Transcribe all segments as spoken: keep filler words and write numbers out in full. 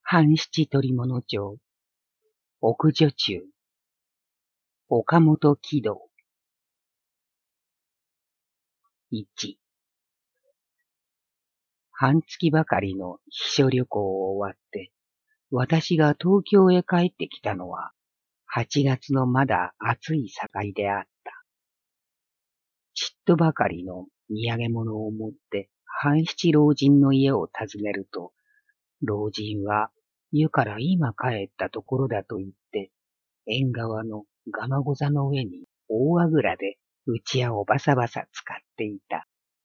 半七鳥物町、奥女中、岡本喜道。一、半月ばかりの秘書旅行を終わって、私が東京へ帰ってきたのは、八月のまだ暑い盛りであった。ちっとばかりの土産物を持って、半七老人の家を訪ねると、老人は湯から今帰ったところだと言って、縁側のガマゴ座の上に大あぐらでうちやをバサバサ使っていた。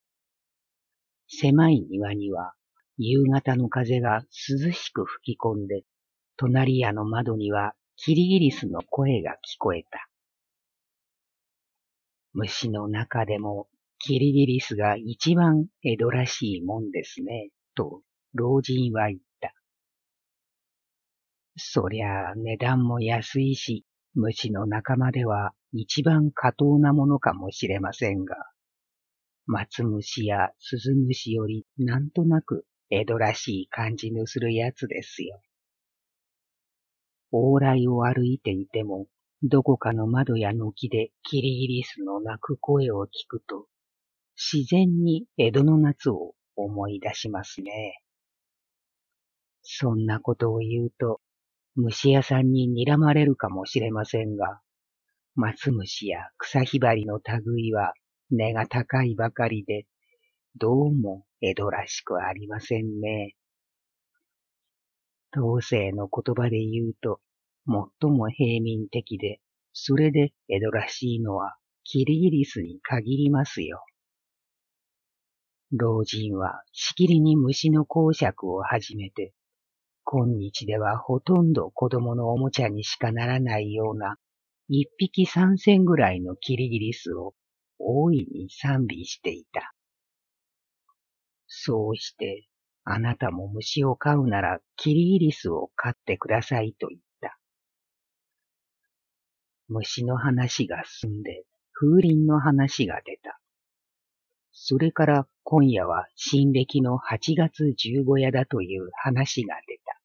狭い庭には夕方の風が涼しく吹き込んで、隣屋の窓にはキリギリスの声が聞こえた。虫の中でもキリギリスが一番江戸らしいもんですね、と老人は言った。そりゃあ値段も安いし、虫の仲間では一番過当なものかもしれませんが、松虫や鈴虫よりなんとなく江戸らしい感じのするやつですよ。往来を歩いていても、どこかの窓や軒でキリギリスの鳴く声を聞くと、自然に江戸の夏を思い出しますね。そんなことを言うと、虫屋さんに睨まれるかもしれませんが、松虫や草ひばりの類は値が高いばかりで、どうも江戸らしくありませんね。当世の言葉で言うと、最も平民的で、それで江戸らしいのはキリギリスに限りますよ。老人はしきりに虫の講釈を始めて、今日ではほとんど子供のおもちゃにしかならないような一匹三千ぐらいのキリギリスを大いに賛美していた。そうして、あなたも虫を飼うならキリギリスを飼ってくださいと言った。虫の話が済んで風鈴の話が出た。それから今夜は新暦の八月十五夜だという話が出た。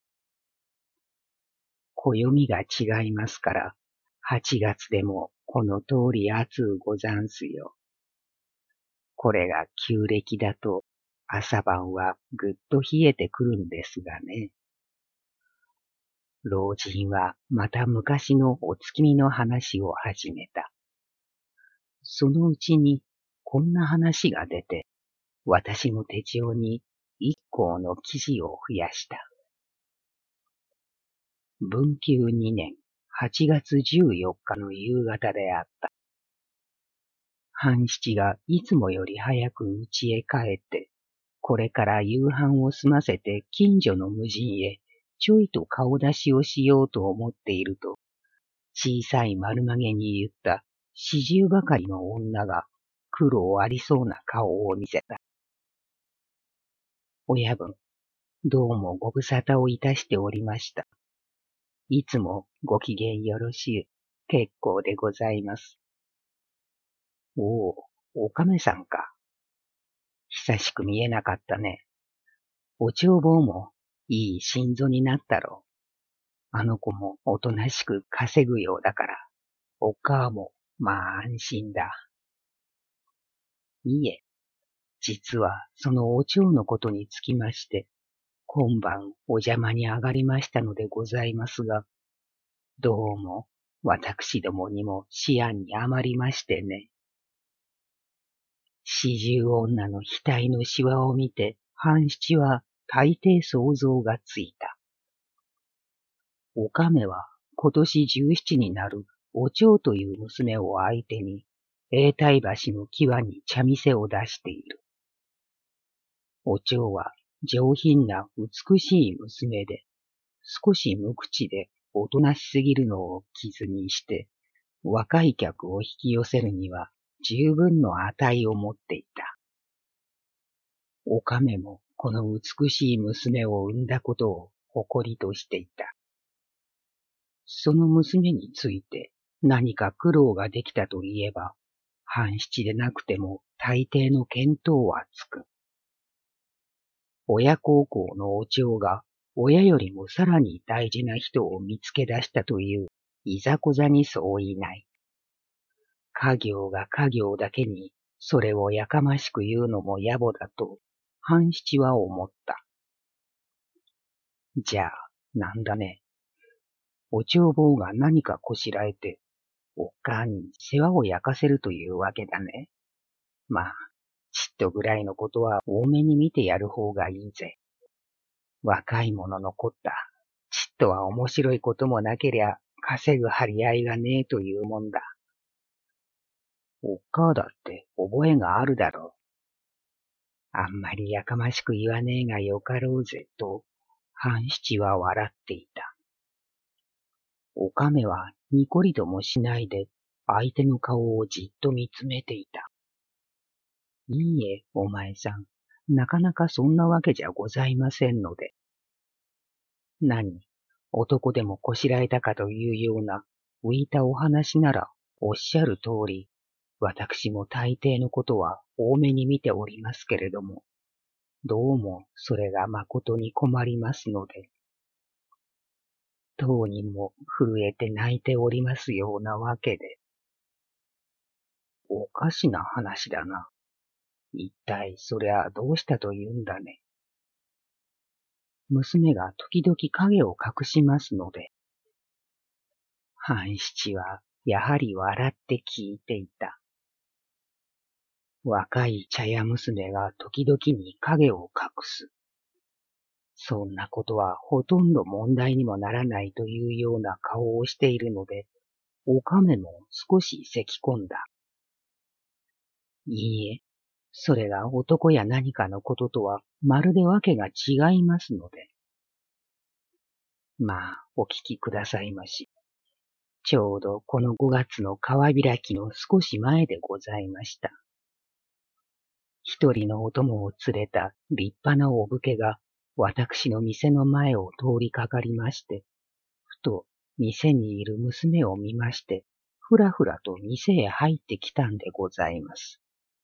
暦が違いますから、八月でもこの通り暑うござんすよ。これが旧暦だと朝晩はぐっと冷えてくるんですがね。老人はまた昔のお月見の話を始めた。そのうちにこんな話が出て、私の手帳に一行の記事を増やした。文久二年八月十四日の夕方であった。半七がいつもより早く家へ帰って、これから夕飯を済ませて近所の無人へちょいと顔出しをしようと思っていると、小さい丸曲げに言った四十ばかりの女が苦労ありそうな顔を見せた。親分、どうもご無沙汰をいたしておりました。いつもご機嫌よろしゅう、結構でございます。おお、お亀さんか。久しく見えなかったね。お帳坊もいい心臓になったろう。あの子もおとなしく稼ぐようだから、お母もまあ安心だ。いいえ、実はそのお蝶のことにつきまして、今晩お邪魔に上がりましたのでございますが、どうも私どもにも思案に余りましてね。四十女の額のシワを見て、半七は大抵想像がついた。お亀は今年十七になるお蝶という娘を相手に、永代橋の際に茶店を出している。お蝶は上品な美しい娘で、少し無口でおとなしすぎるのを傷にして、若い客を引き寄せるには十分の値を持っていた。お亀もこの美しい娘を産んだことを誇りとしていた。その娘について何か苦労ができたといえば、半七でなくても大抵の見当はつく。親孝行のお蝶が親よりもさらに大事な人を見つけ出したといういざこざにそういない。家業が家業だけにそれをやかましく言うのも野暮だと半七は思った。じゃあ、なんだね。お帳坊が何かこしらえて、おっかあに世話を焼かせるというわけだね。まあ、ちっとぐらいのことは多めに見てやる方がいいぜ。若い者のこった、ちっとは面白いこともなけりゃ稼ぐ張り合いがねえというもんだ。おっかあだって覚えがあるだろう。あんまりやかましく言わねえがよかろうぜと、半七は笑っていた。おかめはにこりともしないで相手の顔をじっと見つめていた。いいえ、お前さん、なかなかそんなわけじゃございませんので。何、男でもこしらえたかというような浮いたお話ならおっしゃる通り、私も大抵のことは多めに見ておりますけれども、どうもそれがまことに困りますので、当人も震えて泣いておりますようなわけで。おかしな話だな。一体そりゃどうしたというんだね。娘が時々影を隠しますので。半七はやはり笑って聞いていた。若い茶屋娘が時々に影を隠す。そんなことはほとんど問題にもならないというような顔をしているので、おかめも少し咳き込んだ。いいえ、それが男や何かのこととはまるでわけが違いますので。まあ、お聞きくださいまし。ちょうどこのごがつの川開きの少し前でございました。一人のお供を連れた立派なお武家が私の店の前を通りかかりまして、ふと店にいる娘を見まして、ふらふらと店へ入ってきたんでございます。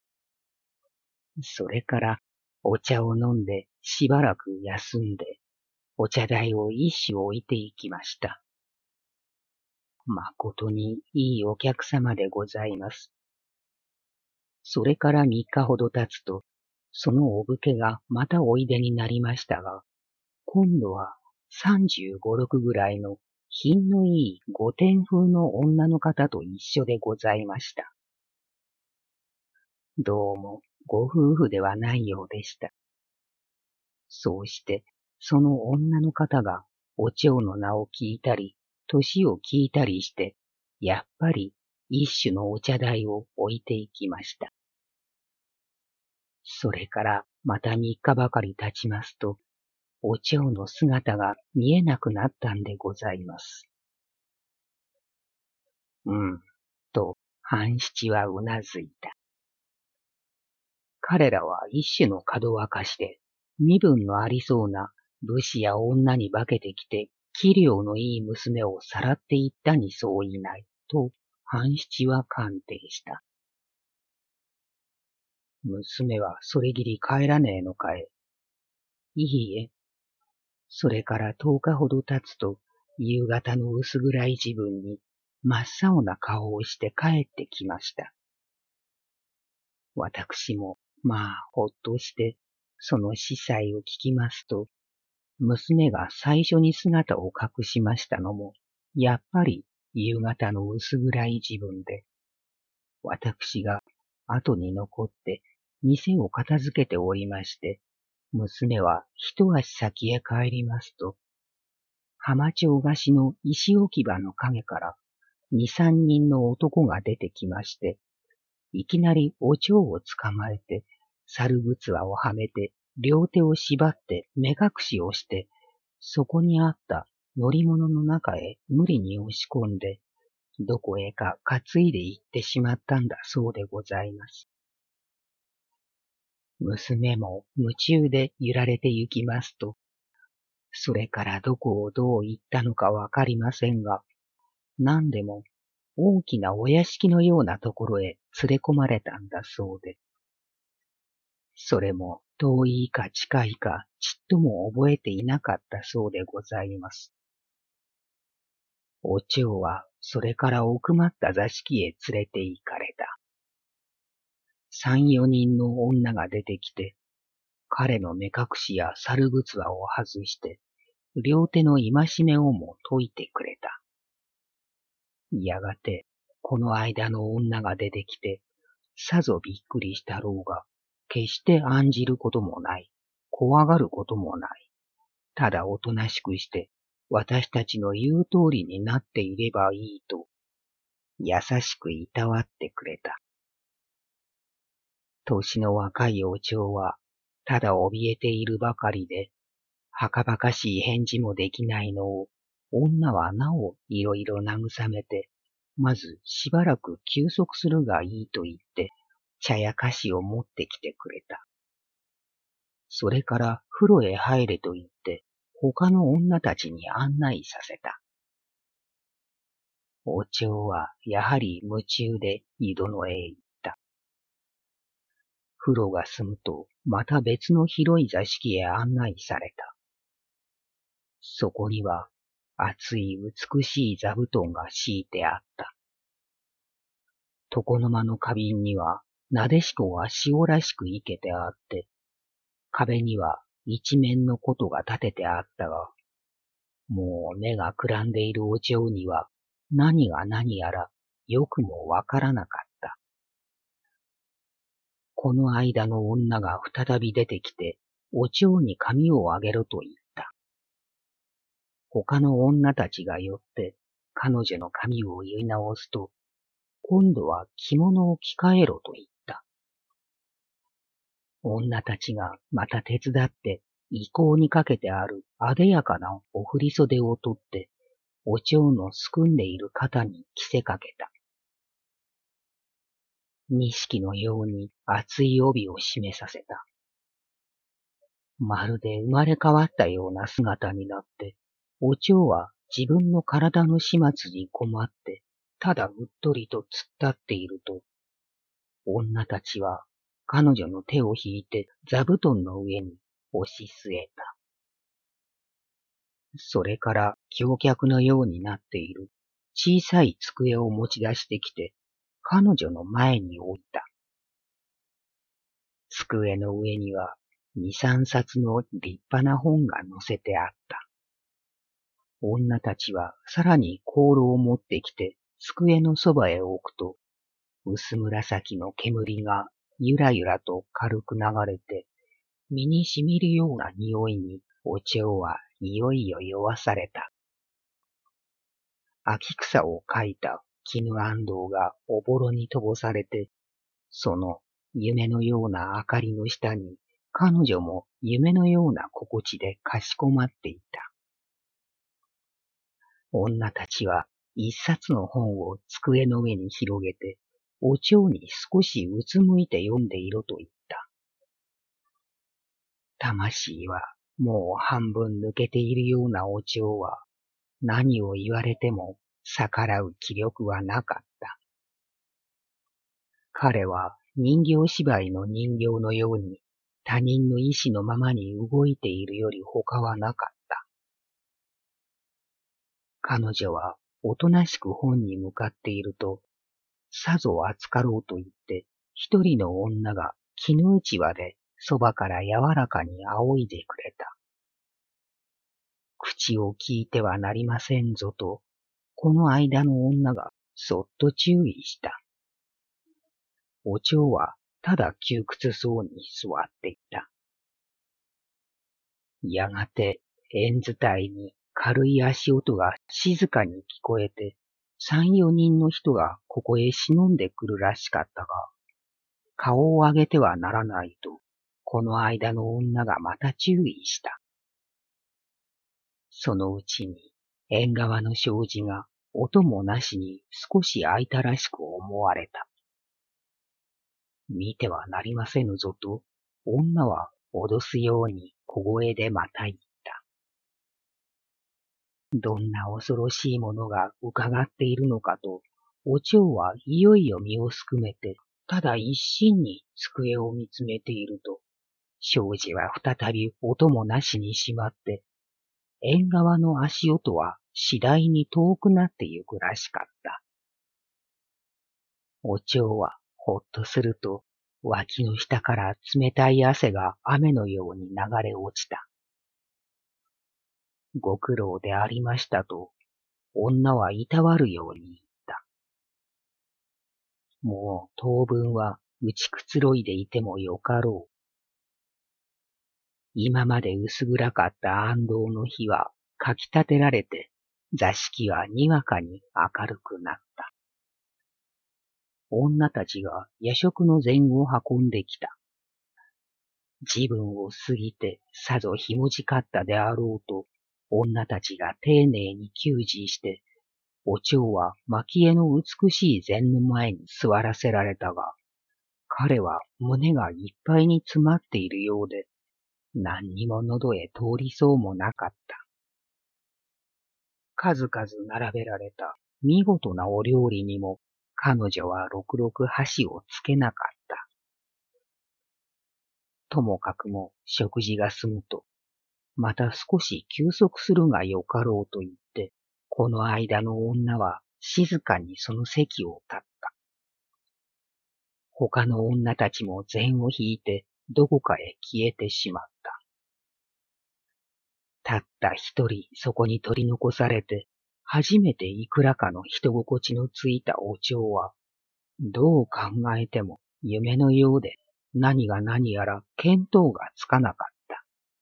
それからお茶を飲んでしばらく休んで、お茶台を一首置いていきました。まことにいいお客様でございます。それから三日ほど経つと、そのお武家がまたおいでになりましたが、今度は三十五六ぐらいの品のいい御殿風の女の方と一緒でございました。どうもご夫婦ではないようでした。そうして、その女の方がお蝶の名を聞いたり、年を聞いたりして、やっぱり一種のお茶台を置いていきました。それからまた三日ばかり経ちますと、お蝶の姿が見えなくなったんでございます。うん、と半七はうなずいた。彼らは一種のかどわかしで、身分のありそうな武士や女に化けてきて、器量のいい娘をさらっていったにそういない、と半七は鑑定した。娘はそれぎり帰らねえのかえ。いいえ。それから十日ほど経つと、夕方の薄暗い自分に真っ青な顔をして帰ってきました。私も、まあ、ほっとして、その司祭を聞きますと、娘が最初に姿を隠しましたのも、やっぱり夕方の薄暗い自分で、私が後に残って店を片付けておりまして、娘は一足先へ帰りますと、浜町菓子の石置き場の陰から二三人の男が出てきまして、いきなりお蝶を捕まえて、猿靴輪をはめて、両手を縛って目隠しをして、そこにあった乗り物の中へ無理に押し込んで、どこへか担いで行ってしまったんだそうでございます。娘も夢中で揺られて行きますと、それからどこをどう行ったのかわかりませんが、何でも大きなお屋敷のようなところへ連れ込まれたんだそうで、 それも遠いか近いかちっとも覚えていなかったそうでございます。お蝶はそれから奥まった座敷へ連れて行かれた。三四人の女が出てきて、彼の目隠しや猿靴輪を外して、両手の戒めをも解いてくれた。やがて、この間の女が出てきて、さぞびっくりしたろうが、決して案じることもない、怖がることもない。ただおとなしくして、私たちの言う通りになっていればいいと、優しくいたわってくれた。年の若いお蝶は、ただ怯えているばかりで、はかばかしい返事もできないのを、女はなおいろいろ慰めて、まずしばらく休息するがいいと言って、茶や菓子を持ってきてくれた。それから風呂へ入れと言って、他の女たちに案内させた。お蝶はやはり夢中で井戸のへ行った。風呂が済むと、また別の広い座敷へ案内された。そこには厚い美しい座布団が敷いてあった。床の間の花瓶にはなでしこが塩らしく生けてあって、壁には一面の琴が立ててあったが、もう目がくらんでいるお蝶には何が何やらよくもわからなかった。この間の女が再び出てきて、お蝶に髪をあげろと言った。他の女たちが寄って彼女の髪を結い直すと、今度は着物を着替えろと言った。女たちがまた手伝って衣甲にかけてあるあでやかなお振り袖を取って、お蝶のすくんでいる肩に着せかけた。錦のように厚い帯を締めさせた。まるで生まれ変わったような姿になって、お蝶は自分の体の始末に困って、ただうっとりと突っ立っていると、女たちは彼女の手を引いて座布団の上に押し据えた。それから橋脚のようになっている小さい机を持ち出してきて、彼女の前に置いた。机の上には二三冊の立派な本が載せてあった。女たちはさらに香炉を持ってきて机のそばへ置くと、薄紫の煙がゆらゆらと軽く流れて、身にしみるような匂いにお蝶はいよいよ酔わされた。秋草をかいた絹安藤がおぼろに飛ばされて、その夢のような明かりの下に彼女も夢のような心地でかしこまっていた。女たちは一冊の本を机の上に広げて、お蝶に少しうつむいて読んでいろと言った。魂はもう半分抜けているようなお蝶は、何を言われても逆らう気力はなかった。彼は人形芝居の人形のように他人の意志のままに動いているより他はなかった。彼女はおとなしく本に向かっていると、さぞ預かろうと言って、一人の女が絹うちわでそばから柔らかに仰いでくれた。口を聞いてはなりませんぞと、この間の女がそっと注意した。お蝶はただ窮屈そうに座っていた。やがて縁伝いに軽い足音が静かに聞こえて、三四人の人がここへ忍んでくるらしかったが、顔を上げてはならないと、この間の女がまた注意した。そのうちに縁側の障子が音もなしに少し開いたらしく思われた。見てはなりませぬぞと、女は脅すように小声でまた言った。どんな恐ろしいものが伺っているのかと、お蝶はいよいよ身をすくめて、ただ一心に机を見つめていると、 庄司は再び音もなしにしまって、縁側の足音は次第に遠くなってゆくらしかった。お蝶はほっとすると、脇の下から冷たい汗が雨のように流れ落ちた。ご苦労でありましたと、女はいたわるように言った。もう当分は打ちくつろいでいてもよかろう。今まで薄暗かった安藤の火はかき立てられて、座敷はにわかに明るくなった。女たちが夜食の膳を運んできた。自分を過ぎてさぞひもじかったであろうと、女たちが丁寧に給仕して、お蝶は蒔絵の美しい膳の前に座らせられたが、彼は胸がいっぱいに詰まっているようで、何にも喉へ通りそうもなかった。数々並べられた見事なお料理にも、彼女はろくろく箸をつけなかった。ともかくも食事が済むと、また少し休息するがよかろうと言って、この間の女は静かにその席を立った。他の女たちも膳を引いてどこかへ消えてしまった。たった一人そこに取り残されて、初めていくらかの人心地のついたお蝶は、どう考えても夢のようで何が何やら見当がつかなかった。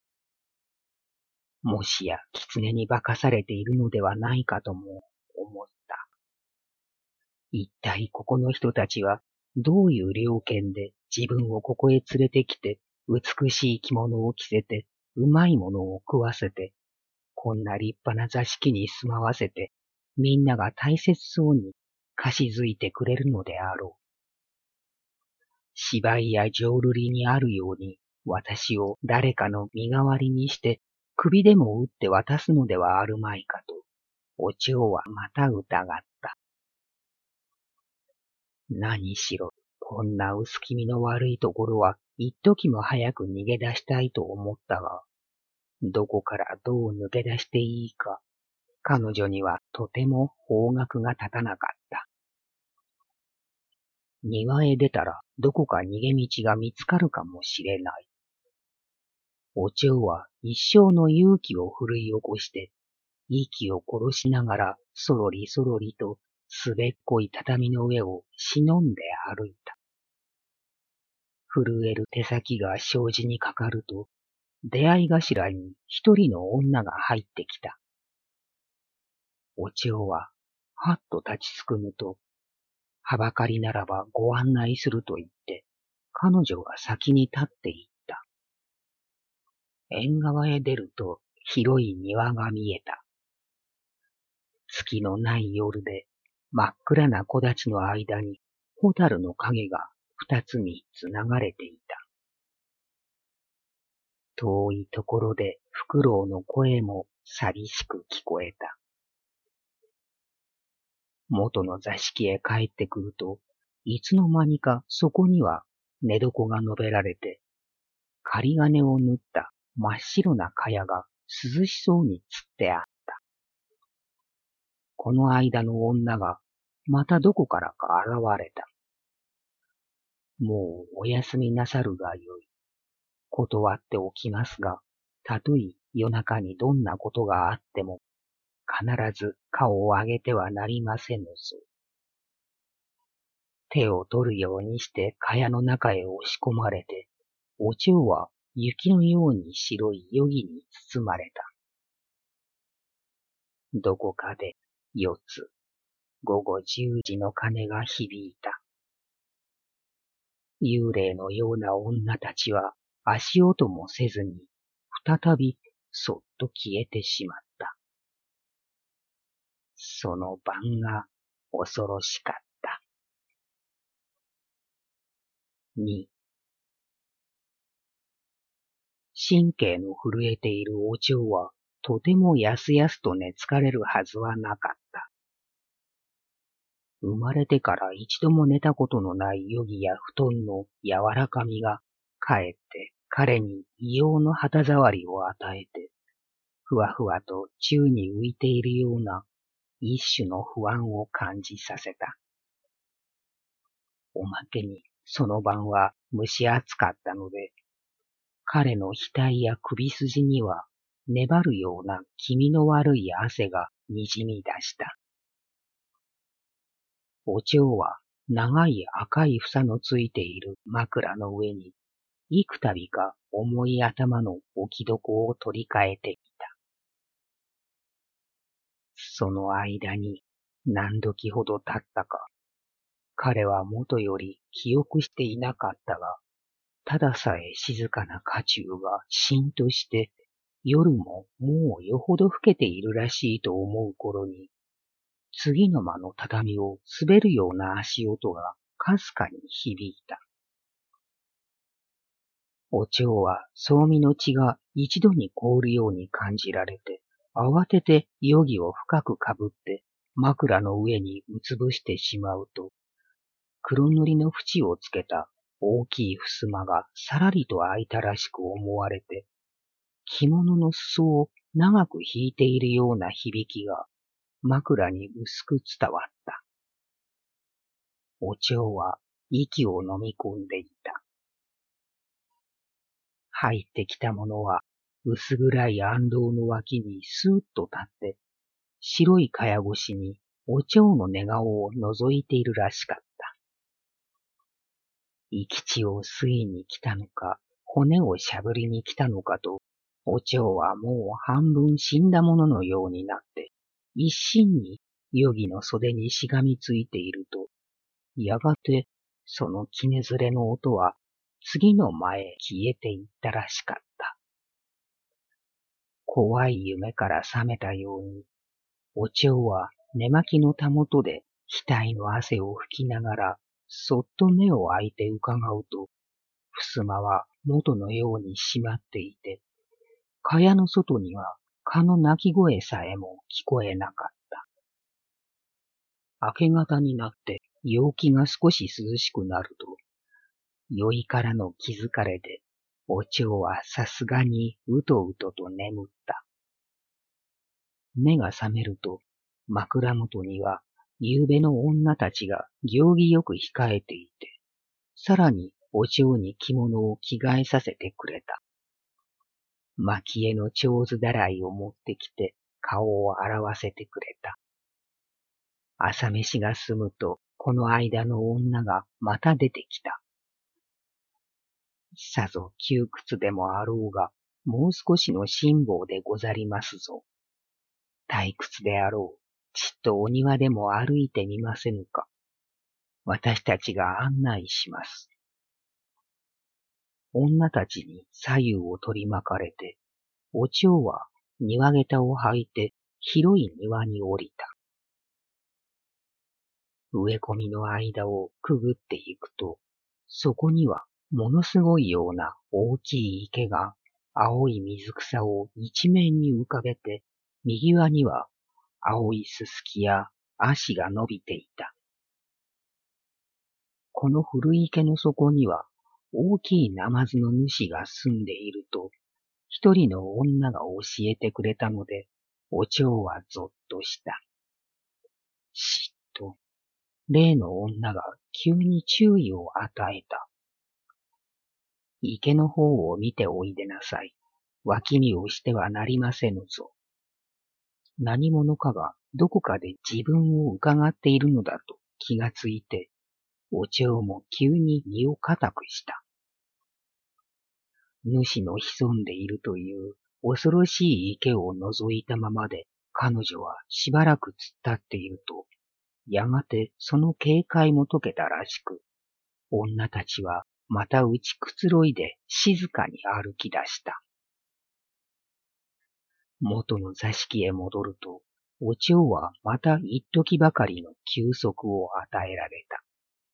もしや狐に化かされているのではないかとも思った。一体ここの人たちはどういう了見で自分をここへ連れてきて、美しい着物を着せて、うまいものを食わせて、こんな立派な座敷に住まわせて、みんなが大切そうに貸しづいてくれるのであろう。芝居や浄瑠璃にあるように、私を誰かの身代わりにして、首でも打って渡すのではあるまいかと、お蝶はまた疑った。何しろ、こんな薄気味の悪いところは一時も早く逃げ出したいと思ったが、どこからどう抜け出していいか、彼女にはとても方角が立たなかった。庭へ出たらどこか逃げ道が見つかるかもしれない。お蝶は一生の勇気を奮い起こして、息を殺しながらそろりそろりとすべっこい畳の上を忍んで歩いた。震える手先が障子にかかると、出会い頭に一人の女が入ってきた。お蝶ははっと立ちすくむと、はばかりならばご案内すると言って、彼女が先に立っていった。縁側へ出ると広い庭が見えた。月のない夜で真っ暗な木立の間に蛍の影が二つ三つ流れていた。遠いところでフクロウの声も寂しく聞こえた。元の座敷へ帰ってくると、いつの間にかそこには寝床が述べられて、仮金を縫った真っ白な茅が涼しそうにつってあった。この間の女がまたどこからか現れた。もうお休みなさるがよい。断っておきますが、たとえ夜中にどんなことがあっても、必ず顔を上げてはなりませぬぞ。手を取るようにして茅の中へ押し込まれて、お蝶は雪のように白い夜霧に包まれた。どこかで四つ、午後十時の鐘が響いた。幽霊のような女たちは足音もせずに、再びそっと消えてしまった。その晩が恐ろしかった。に、神経の震えているお蝶は、とてもやすやすと寝つかれるはずはなかった。生まれてから一度も寝たことのない夜着や布団の柔らかみが、かえって彼に異様の肌触りを与えて、ふわふわと宙に浮いているような一種の不安を感じさせた。おまけにその晩は蒸し暑かったので、彼の額や首筋には粘るような気味の悪い汗がにじみ出した。お蝶は長い赤い房のついている枕の上に幾度か重い頭の置き床を取り替えていた。その間に何時ほど経ったか、彼は元より記憶していなかったが、たださえ静かな家中がしんとして、夜ももうよほど更けているらしいと思う頃に、次の間の畳を滑るような足音がかすかに響いた。お蝶はそうみの血が一度に凍るように感じられて、慌てて余儀を深くかぶって枕の上にうつぶしてしまうと、黒塗りの縁をつけた大きい襖がさらりと開いたらしく思われて、着物の裾を長く引いているような響きが枕に薄く伝わった。お蝶は息を飲み込んでいた。入ってきたものは薄暗い暗道の脇にスーッと立って、白い蚊帳越しにお蝶の寝顔を覗いているらしかった。生き血を吸いに来たのか、骨をしゃぶりに来たのかと、お蝶はもう半分死んだもののようになって、一心に余儀の袖にしがみついていると、やがてそのきねずれの音は次の間へ消えていったらしかった。怖い夢から覚めたように、お蝶は寝巻きのたもとで額の汗を拭きながら、そっと目を開いて伺うと、襖は元のように閉まっていて、蚊帳の外には蚊の鳴き声さえも聞こえなかった。明け方になって陽気が少し涼しくなると、酔いからの気づかれで、お蝶はさすがにうとうとと眠った。目が覚めると、枕元には夕べの女たちが行儀よく控えていて、さらにお蝶に着物を着替えさせてくれた。蒔絵の蝶子だらいを持ってきて顔を洗わせてくれた。朝飯が済むと、この間の女がまた出てきた。さぞ窮屈でもあろうが、もう少しの辛抱でござりますぞ。退屈であろう。ちっとお庭でも歩いてみませぬか。私たちが案内します。女たちに左右を取り巻かれて、お蝶は庭下駄を履いて広い庭に降りた。植え込みの間をくぐっていくと、そこにはものすごいような大きい池が青い水草を一面に浮かべて、右側には青いすすきや足が伸びていた。この古い池の底には大きいナマズの主が住んでいると、一人の女が教えてくれたので、お蝶はぞっとした。しっと、例の女が急に注意を与えた。池の方を見ておいでなさい。脇見をしてはなりませぬぞ。何者かがどこかで自分を伺っているのだと気がついて、お蝶も急に身を固くした。主の潜んでいるという恐ろしい池を覗いたままで、彼女はしばらく突っ立っていると、やがてその警戒も解けたらしく、女たちはまた打ちくつろいで静かに歩き出した。元の座敷へ戻ると、お蝶はまた一時ばかりの休息を与えられた。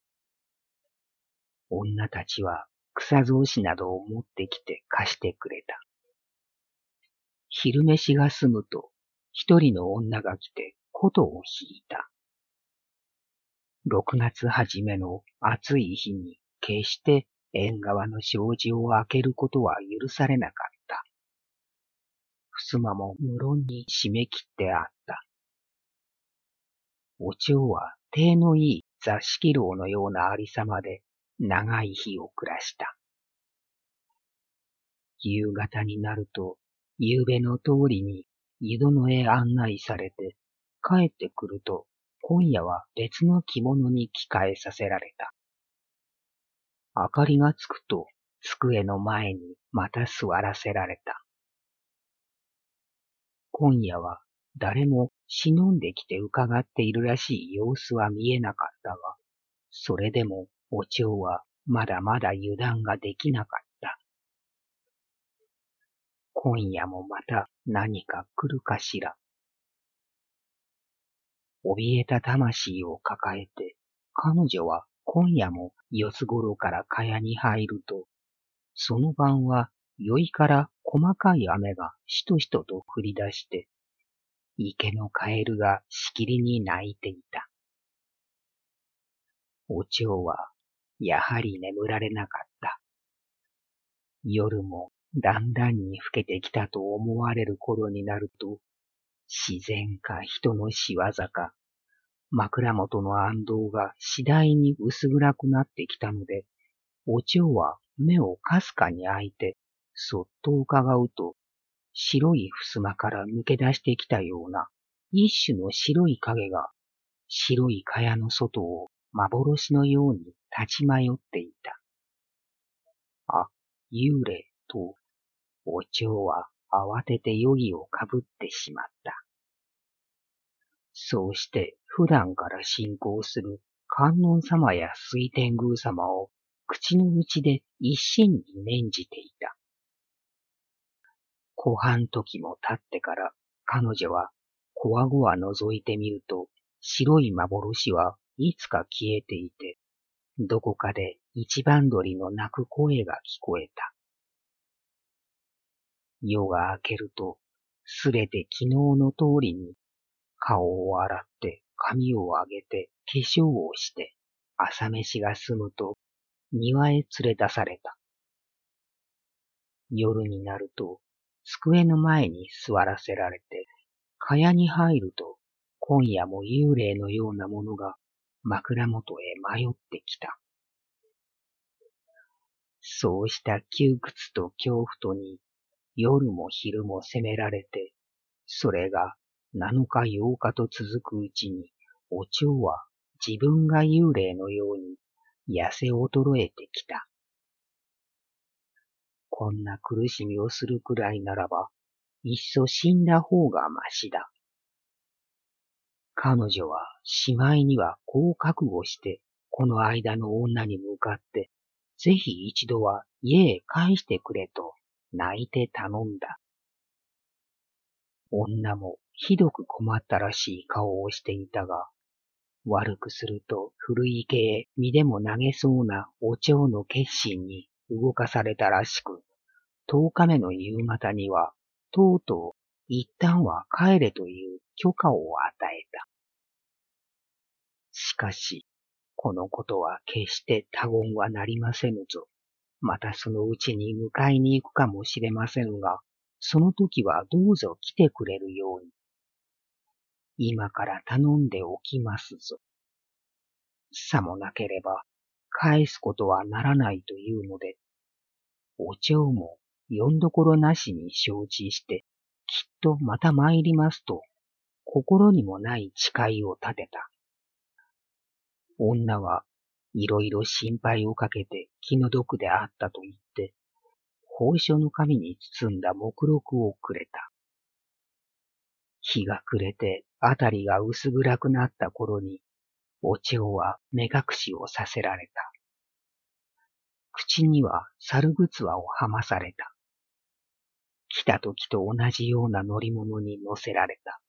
女たちは草草子などを持ってきて貸してくれた。昼飯が済むと、一人の女が来て琴を弾いた。六月初めの暑い日に決して縁側の障子を開けることは許されなかった。襖も無論に締め切ってあった。お蝶は体のいい座敷牢のようなありさまで長い日を暮らした。夕方になると、夕べの通りに井戸のへ案内されて、帰ってくると、今夜は別の着物に着替えさせられた。明かりがつくと、机の前にまた座らせられた。今夜は誰も忍んできて伺っているらしい様子は見えなかったが、それでもお蝶はまだまだ油断ができなかった。今夜もまた何か来るかしら。怯えた魂を抱えて、彼女は今夜も四つ頃から蚊帳に入ると、その晩は宵から細かい雨がしとしとと降り出して、池のカエルがしきりに鳴いていた。お蝶はやはり眠られなかった。夜もだんだんに更けてきたと思われる頃になると、自然か人の仕業か、枕元の暗道が次第に薄暗くなってきたので、お蝶は目をかすかに開いて、そっと伺うと、白い襖から抜け出してきたような一種の白い影が、白い蚊帳の外を幻のように立ち迷っていた。あ、幽霊と、お蝶は慌てて余儀をかぶってしまった。そうして普段から信仰する観音様や水天宮様を口の内で一心に念じていた。小半時も経ってから彼女はこわごわ覗いてみると白い幻はいつか消えていて、どこかで一番鳥の鳴く声が聞こえた。夜が明けるとすべて昨日の通りに顔を洗って髪を上げて化粧をして朝飯が済むと庭へ連れ出された。夜になると机の前に座らせられて、蚊帳に入ると今夜も幽霊のようなものが枕元へ迷ってきた。そうした窮屈と恐怖とに夜も昼も責められて、それが七日八日と続くうちにお蝶は自分が幽霊のように痩せ衰えてきた。こんな苦しみをするくらいならば、いっそ死んだ方がましだ。彼女はしまいにはこう覚悟して、この間の女に向かって、ぜひ一度は家へ帰してくれと泣いて頼んだ。女もひどく困ったらしい顔をしていたが、悪くすると古池へ身でも投げそうなお蝶の決心に動かされたらしく、十日目の夕方には、とうとう一旦は帰れという許可を与えた。しかし、このことは決して他言はなりませぬぞ。またそのうちに迎えに行くかもしれませんが、その時はどうぞ来てくれるように。今から頼んでおきますぞ。さもなければ、返すことはならないというので、お蝶もよんどころなしに承知して、きっとまた参りますと、心にもない誓いを立てた。女はいろいろ心配をかけて気の毒であったと言って、宝書の紙に包んだ目録をくれた。日が暮れてあたりが薄暗くなった頃に、お蝶は目隠しをさせられた。口には猿靴輪をはまされた。来た時と同じような乗り物に乗せられた。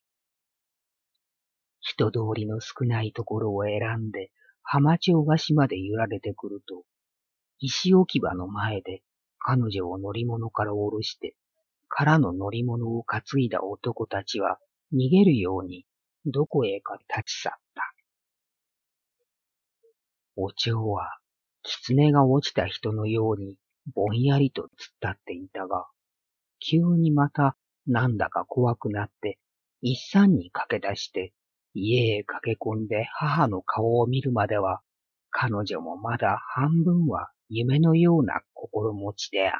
人通りの少ないところを選んで浜町橋まで揺られてくると、石置き場の前で彼女を乗り物から降ろして、空の乗り物を担いだ男たちは逃げるようにどこへか立ち去った。お蝶は狐が落ちた人のようにぼんやりと突っ立っていたが、急にまたなんだか怖くなって、一山に駆け出して、家へ駆け込んで母の顔を見るまでは、彼女もまだ半分は夢のような心持ちであった。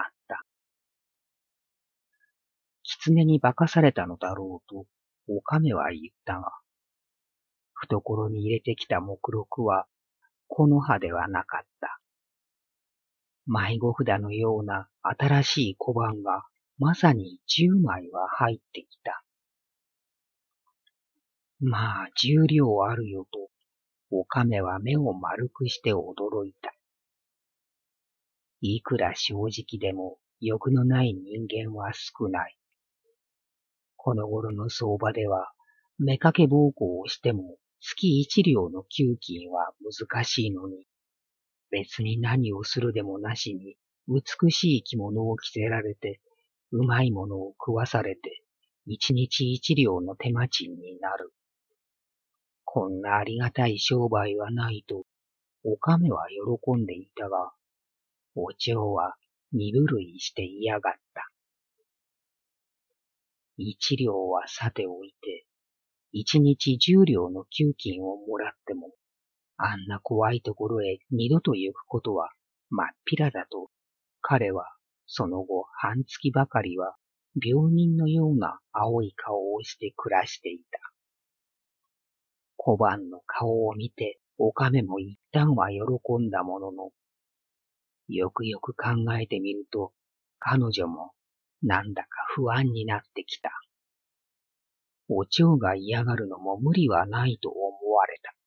狐に化かされたのだろうと、おかめは言ったが、懐に入れてきた目録は、木の葉ではなかった。迷子札のような新しい小判が、まさに十枚は入ってきた。まあ、十両あるよと、おかめは目を丸くして驚いた。いくら正直でも欲のない人間は少ない。この頃の相場では、妾奉公をしても月一両の給金は難しいのに、別に何をするでもなしに美しい着物を着せられて、うまいものを食わされて、一日一両の手間賃になる。こんなありがたい商売はないと、おかめは喜んでいたが、お蝶は身震いして嫌がった。一両はさておいて、一日十両の給金をもらっても、あんな怖いところへ二度と行くことはまっぴらだと、彼はその後半月ばかりは病人のような青い顔をして暮らしていた。小判の顔を見て、おかめも一旦は喜んだものの、よくよく考えてみると、彼女もなんだか不安になってきた。お蝶が嫌がるのも無理はないと思われた。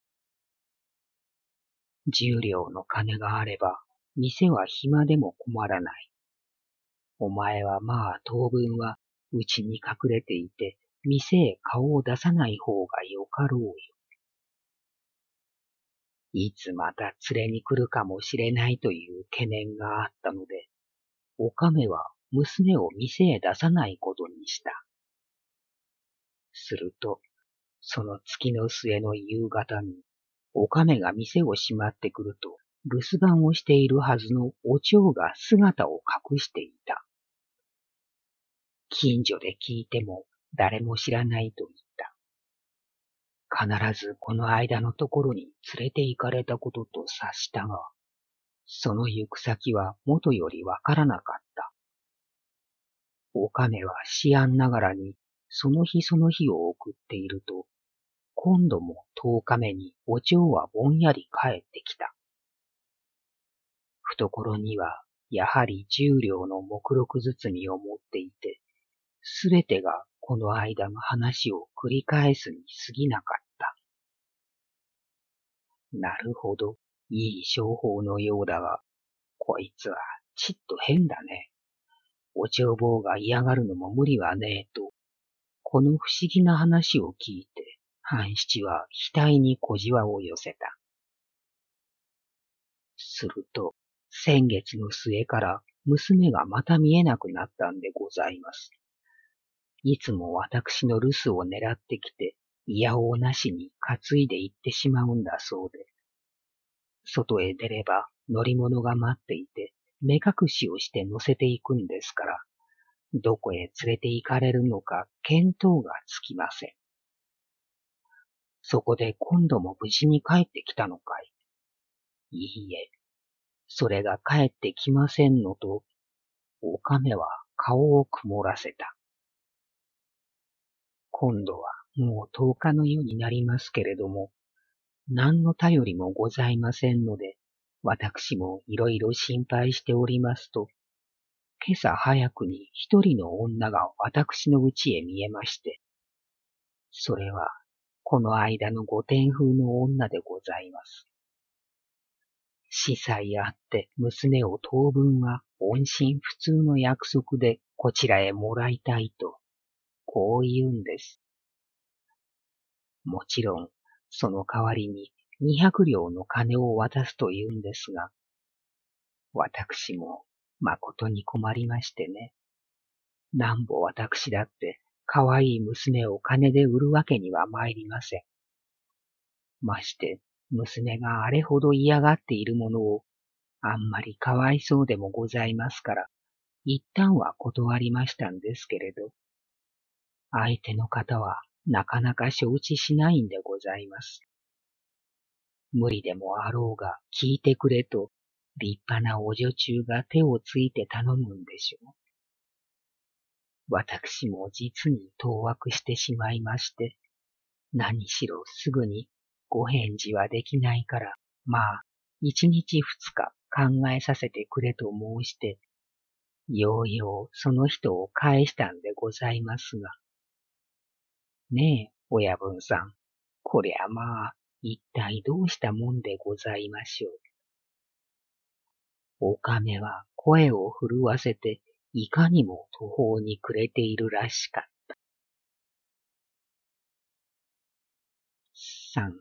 十両の金があれば、店は暇でも困らない。お前はまあ当分はうちに隠れていて、店へ顔を出さない方がよかろうよ。いつまた連れに来るかもしれないという懸念があったので、おかめは娘を店へ出さないことにした。すると、その月の末の夕方に、おかめが店を閉まってくると、留守番をしているはずのお蝶が姿を隠していた。近所で聞いても誰も知らないと言った。必ずこの間のところに連れて行かれたことと察したが、その行く先は元よりわからなかった。おかめは思案ながらにその日その日を送っていると、今度も十日目にお蝶はぼんやり帰ってきた。懐にはやはり十両の目録包みを持っていて、すべてがこの間の話を繰り返すに過ぎなかった。なるほど、いい商法のようだが、こいつはちっと変だね。お蝶坊が嫌がるのも無理はねえと、この不思議な話を聞いて、半七は額に小じわを寄せた。すると、先月の末から娘がまた見えなくなったんでございます。いつも私の留守を狙ってきて、いやおうなしに担いで行ってしまうんだそうで。外へ出れば乗り物が待っていて、目隠しをして乗せていくんですから、どこへ連れて行かれるのか見当がつきません。そこで今度も無事に帰ってきたのかい。いいえ、それが帰ってきませんのと、おかめは顔を曇らせた。今度はもう十日の夜になりますけれども、何の頼りもございませんので、私もいろいろ心配しておりますと、今朝早くに一人の女が私の家へ見えまして、それはこの間の御殿風の女でございます。司祭あって娘を当分は音信不通の約束でこちらへもらいたいと、こう言うんです。もちろん、その代わりに二百両の金を渡すと言うんですが、私も誠に困りましてね。なんぼ私だって可愛い娘を金で売るわけには参りません。まして、娘があれほど嫌がっているものをあんまりかわいそうでもございますから、一旦は断りましたんですけれど、相手の方はなかなか承知しないんでございます。無理でもあろうが聞いてくれと、立派なお女中が手をついて頼むんでしょう。私も実に当惑してしまいまして、何しろすぐにご返事はできないから、まあ、一日二日考えさせてくれと申して、ようようその人を返したんでございますが。ねえ、親分さん、こりゃまあ、一体どうしたもんでございましょう。おかめは声を震わせて、いかにも途方に暮れているらしかった。さん。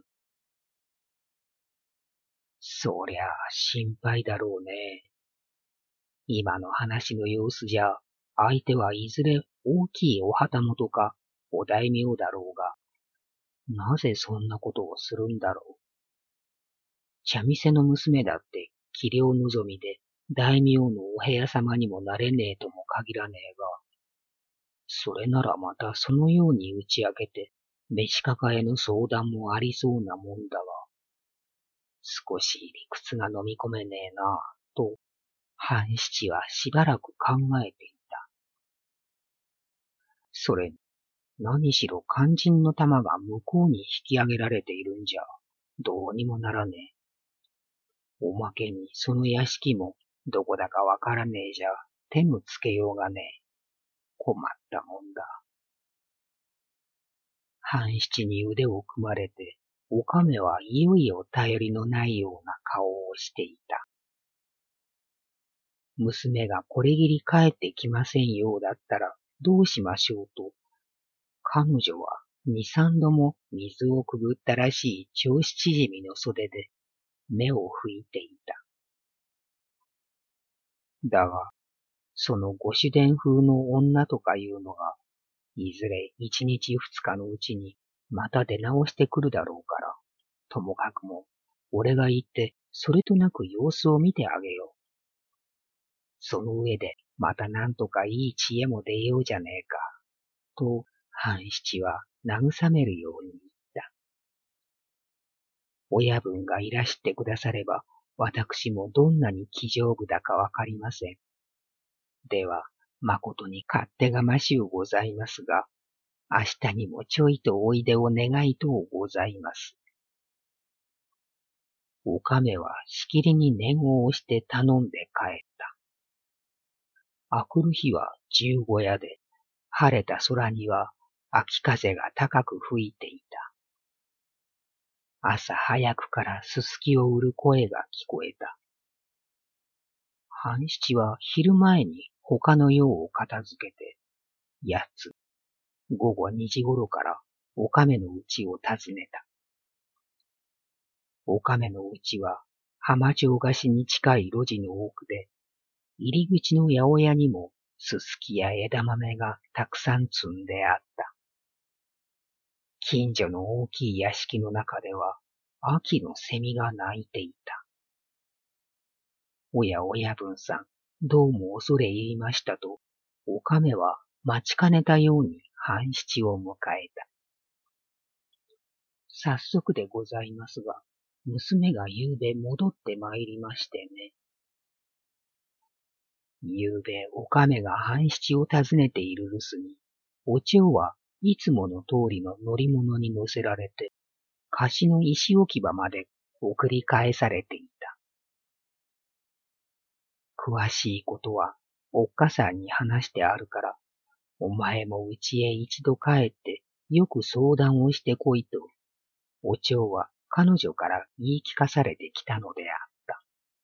そりゃあ心配だろうね。今の話の様子じゃ、相手はいずれ大きいお旗本かお大名だろうが、なぜそんなことをするんだろう。茶店の娘だって器量望みで大名のお部屋様にもなれねえとも限らねえが、それならまたそのように打ち明けて、召し抱えの相談もありそうなもんだが、少し理屈が飲み込めねえな、と、半七はしばらく考えていた。それに、何しろ肝心の玉が向こうに引き上げられているんじゃ、どうにもならねえ。おまけにその屋敷も、どこだかわからねえじゃ、手のつけようがねえ。困ったもんだ。半七に腕を組まれて、おかめはいよいよ頼りのないような顔をしていた。娘がこれぎり帰ってきませんようだったらどうしましょうと、彼女は二三度も水をくぐったらしい銚子縮みの袖で目を拭いていた。だが、そのご主伝風の女とかいうのが、いずれ一日二日のうちにまた出直してくるだろうから、ともかくも、俺が行ってそれとなく様子を見てあげよう。その上でまたなんとかいい知恵も出ようじゃねえか、と半七は慰めるように言った。親分がいらしてくだされば、私もどんなに気丈夫だかわかりません。では、誠に勝手がましゅうございますが、明日にもちょいとおいでを願いとうございます。おかめはしきりに念を押して頼んで帰った。あくる日は十五夜で、晴れた空には秋風が高く吹いていた。朝早くからすすきを売る声が聞こえた。半七は昼前に他の用を片付けて、やつ、午後二時頃からおかめの家を訪ねた。おかめの家は浜町菓子に近い路地の奥で、入り口の八百屋にもすすきや枝豆がたくさん積んであった。近所の大きい屋敷の中では、秋の蝉が鳴いていた。おや親分さん、どうも恐れ入りましたと、おかめは待ちかねたように半七を迎えた。早速でございますが、娘がゆうべ戻ってまいりましてね。ゆうべおかめが半七を訪ねている留守に、お千代はいつもの通りの乗り物に乗せられて、貸しの石置き場まで送り返されていた。詳しいことはおっかさんに話してあるから、お前もうちへ一度帰ってよく相談をしてこいと、お蝶は彼女から言い聞かされてきたのであった。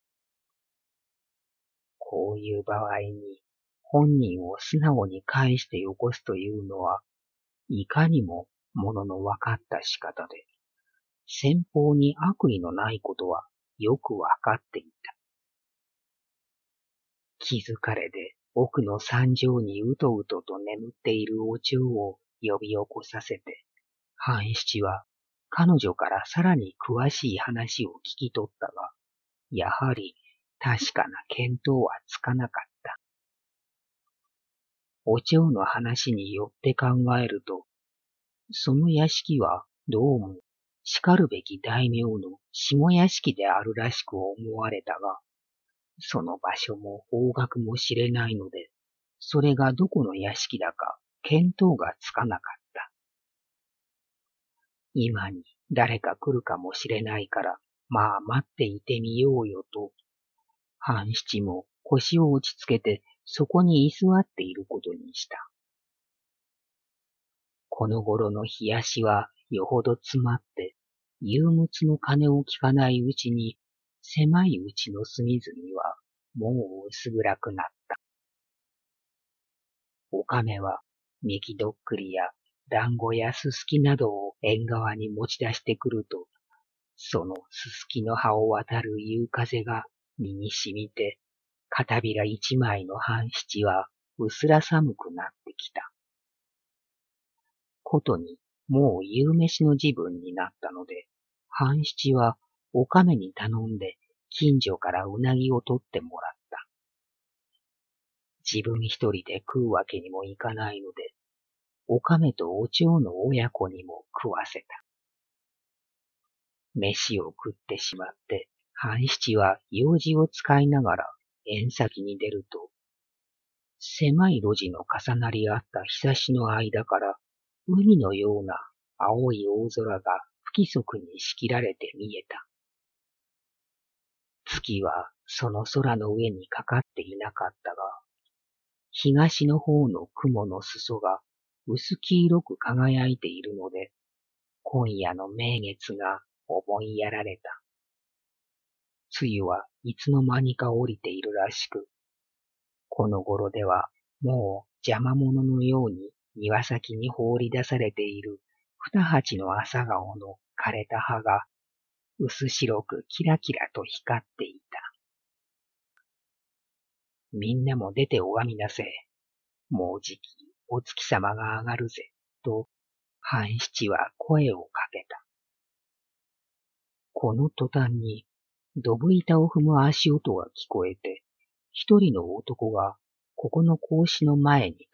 こういう場合に本人を素直に返してよこすというのは、いかにもものの分かった仕方で、先方に悪意のないことはよくわかっていた。気づかれで奥の山上にうとうとと眠っているお蝶を呼び起こさせて、半七は彼女からさらに詳しい話を聞き取ったが、やはり確かな見当はつかなかった。お蝶の話によって考えると、その屋敷はどうも叱るべき大名の下屋敷であるらしく思われたが、その場所も方角も知れないので、それがどこの屋敷だか見当がつかなかった。今に誰か来るかもしれないから、まあ待っていてみようよと、半七も腰を落ち着けてそこに居座っていることにした。この頃の冷やしはよほど詰まって、夕むつの鐘を聞かないうちに、狭いうちの隅々はもう薄暗くなった。おかめは、みきどっくりや団子やすすきなどを縁側に持ち出してくると、そのすすきの葉を渡る夕風が身にしみて、片びら一枚の半七はうすら寒くなってきた。ことに、もう夕飯の時分になったので、半七はおかめに頼んで近所からうなぎを取ってもらった。自分一人で食うわけにもいかないので、おかめとお蝶の親子にも食わせた。飯を食ってしまって、半七は用事を使いながら縁先に出ると、狭い路地の重なり合った日差しの間から、海のような青い大空が不規則に仕切られて見えた。月はその空の上にかかっていなかったが、東の方の雲の裾が薄黄色く輝いているので、今夜の明月が思いやられた。梅雨はいつの間にか降りているらしく、この頃ではもう邪魔者のように庭先に放り出されている二鉢の朝顔の枯れた葉が薄白くキラキラと光っていた。みんなも出て拝みなせえ。もうじきお月様が上がるぜ、と半七は声をかけた。この途端に、どぶ板を踏む足音が聞こえて、一人の男がここの格子の前に立った。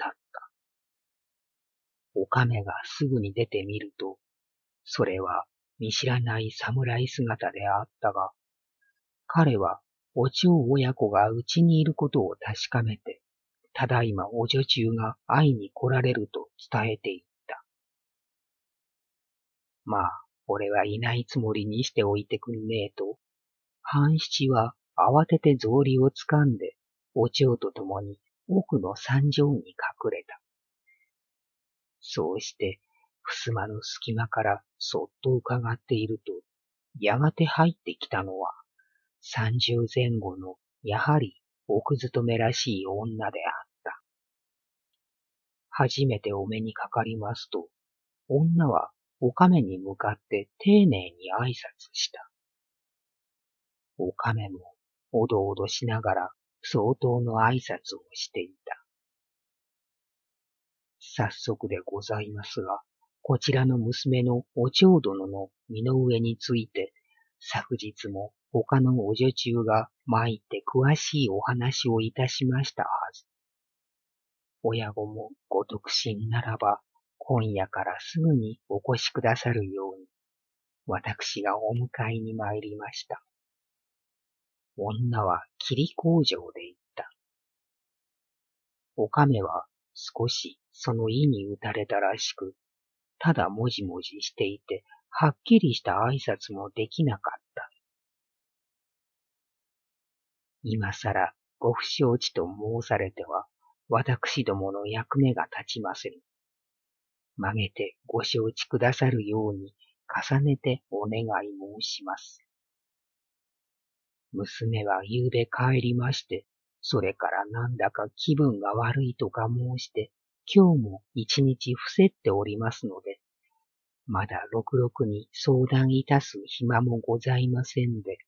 おかめがすぐに出てみると、それは見知らない侍姿であったが、彼はお蝶親子がうちにいることを確かめて、ただいまお女中が会いに来られると伝えていった。まあ、俺はいないつもりにしておいてくんねえと、半七は慌てて草履をつかんで、お蝶と共に奥の山上に隠れた。そうして、襖の隙間からそっと伺っていると、やがて入ってきたのは、三十前後のやはり奥勤めらしい女であった。初めてお目にかかりますと、女はおかめに向かって丁寧に挨拶した。おかめもおどおどしながら相当の挨拶をしていた。早速でございますが、こちらの娘のお蝶殿の身の上について、昨日も他のお女中が参って詳しいお話をいたしましたはず。親子もご特進ならば、今夜からすぐにお越しくださるように、私がお迎えに参りました。女は霧工場で言った。おかめは少しその意に打たれたらしく、ただもじもじしていて、はっきりした挨拶もできなかった。今さらご不承知と申されては、私どもの役目が立ちません。曲げてご承知くださるように重ねてお願い申します。娘は夕べ帰りまして、それからなんだか気分が悪いとか申して、今日も一日伏せっておりますので、まだろくろくに相談いたす暇もございませんで。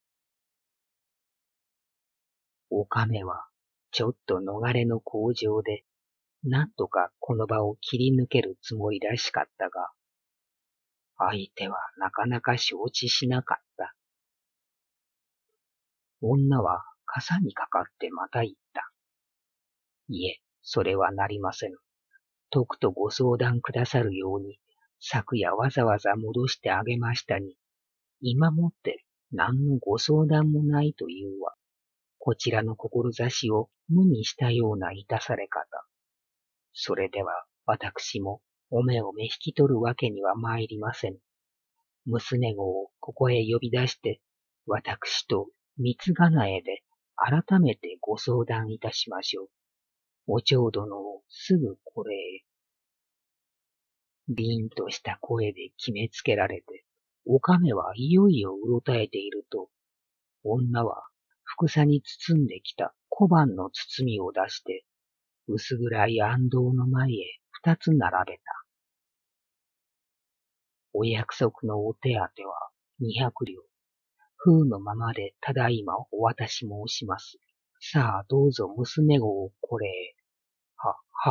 おかめはちょっと逃れの口上で、なんとかこの場を切り抜けるつもりらしかったが、相手はなかなか承知しなかった。女は傘にかかってまた言った。いえ、それはなりませぬ。とくとご相談くださるように、昨夜わざわざ戻してあげましたに、今もって何のご相談もないというは、こちらの志を無にしたようないたされ方。それでは私もおめおめ引き取るわけには参りません。娘子をここへ呼び出して、私と三つがなえで改めてご相談いたしましょう。お蝶殿をすぐこれへ。ビーンとした声で決めつけられて、おかめはいよいようろたえていると、女はふくさに包んできた小判の包みを出して、薄暗い暗道の前へ二つ並べた。お約束のお手当は二百両。封のままでただいまお渡し申します。さあどうぞ娘子をこれへ。は、はい。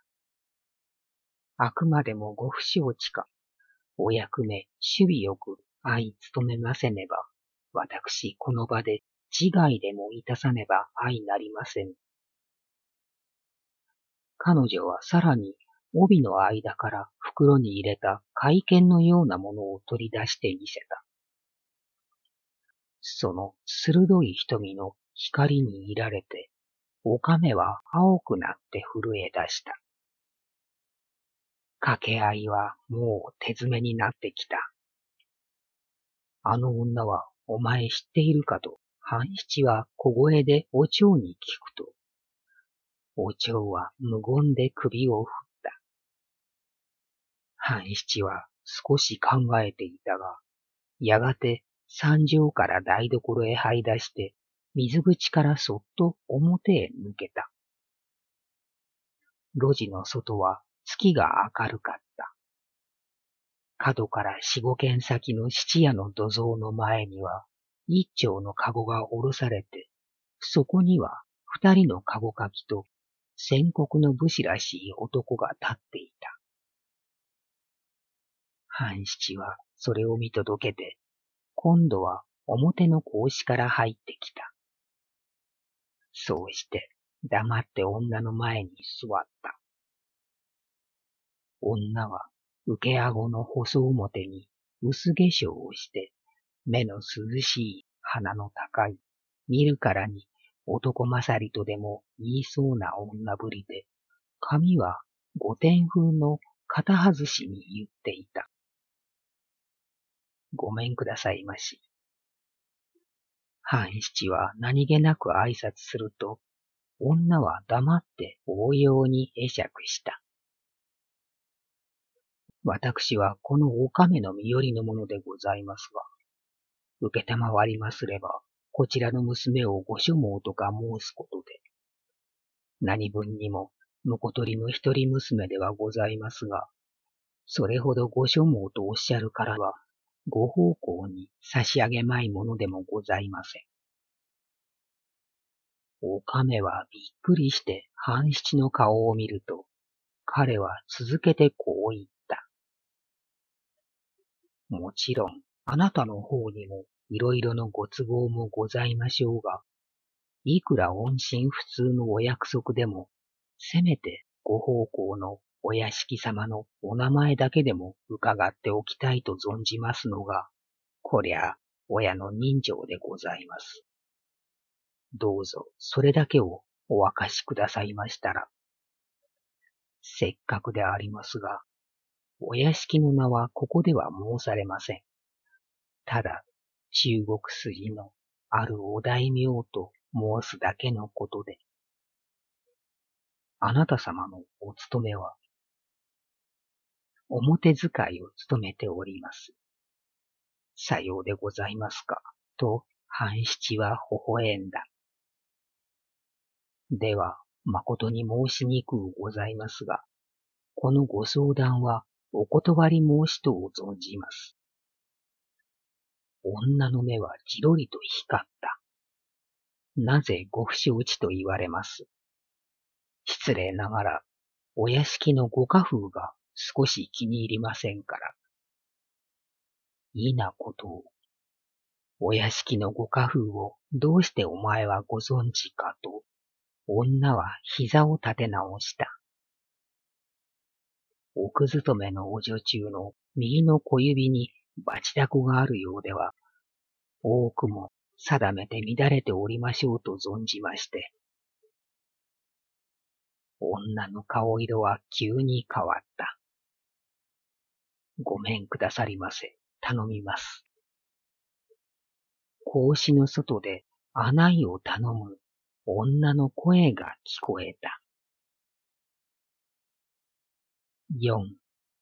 あくまでもご不承知か。お役目、守備よく相務めませねば、私この場で自害でもいたさねば相なりません。彼女はさらに帯の間から袋に入れた懐剣のようなものを取り出してみせた。その鋭い瞳の光にいられて、おかめは青くなって震え出した。掛け合いはもう手詰めになってきた。あの女はお前知っているかと、半七は小声でお蝶に聞くと、お蝶は無言で首を振った。半七は少し考えていたが、やがて三畳から台所へ這い出して、水口からそっと表へ抜けた。路地の外は月が明るかった。角から四五軒先の質屋の土蔵の前には、一丁の籠が下ろされて、そこには二人の籠かきと戦国の武士らしい男が立っていた。半七はそれを見届けて、今度は表の格子から入ってきた。そうして黙って女の前に座った。女は受け顎の細表に薄化粧をして、目の涼しい鼻の高い、見るからに男勝りとでも言いそうな女ぶりで、髪は御殿風の肩外しに言っていた。ごめんくださいまし。半七は何気なく挨拶すると、女は黙って応用に会釈した。私はこのおかめの身寄りのものでございますが、受けたまわりますれば、こちらの娘をご所望とか申すことで、何分にも、婿取りの一人娘ではございますが、それほどご所望とおっしゃるからは、ご奉公に差し上げまいものでもございません。おかめはびっくりして半七の顔を見ると、彼は続けてこう言った。もちろん、あなたの方にもいろいろのご都合もございましょうが、いくら音信不通のお約束でも、せめてご奉公のお屋敷様のお名前だけでも伺っておきたいと存じますのが、こりゃ親の人情でございます。どうぞそれだけをお明かしくださいましたら。せっかくでありますが、お屋敷の名はここでは申されません。ただ、中国筋のあるお大名と申すだけのことで。あなた様のお務めは、表使いを務めております。さようでございますか、と半七は微笑んだ。では、誠に申しにくうございますが、このご相談はお断り申しとを存じます。女の目はじろりと光った。なぜご不承知と言われます。失礼ながら、お屋敷のご家風が少し気に入りませんから。いいなことを。 お屋敷のご家風をどうしてお前はご存知かと、女は膝を立て直した。奥勤めのお女中の右の小指にバチダコがあるようでは、多くも定めて乱れておりましょうと存じまして、女の顔色は急に変わった。ごめんくださりませ。頼みます。格子の外で案内を頼む女の声が聞こえた。よん.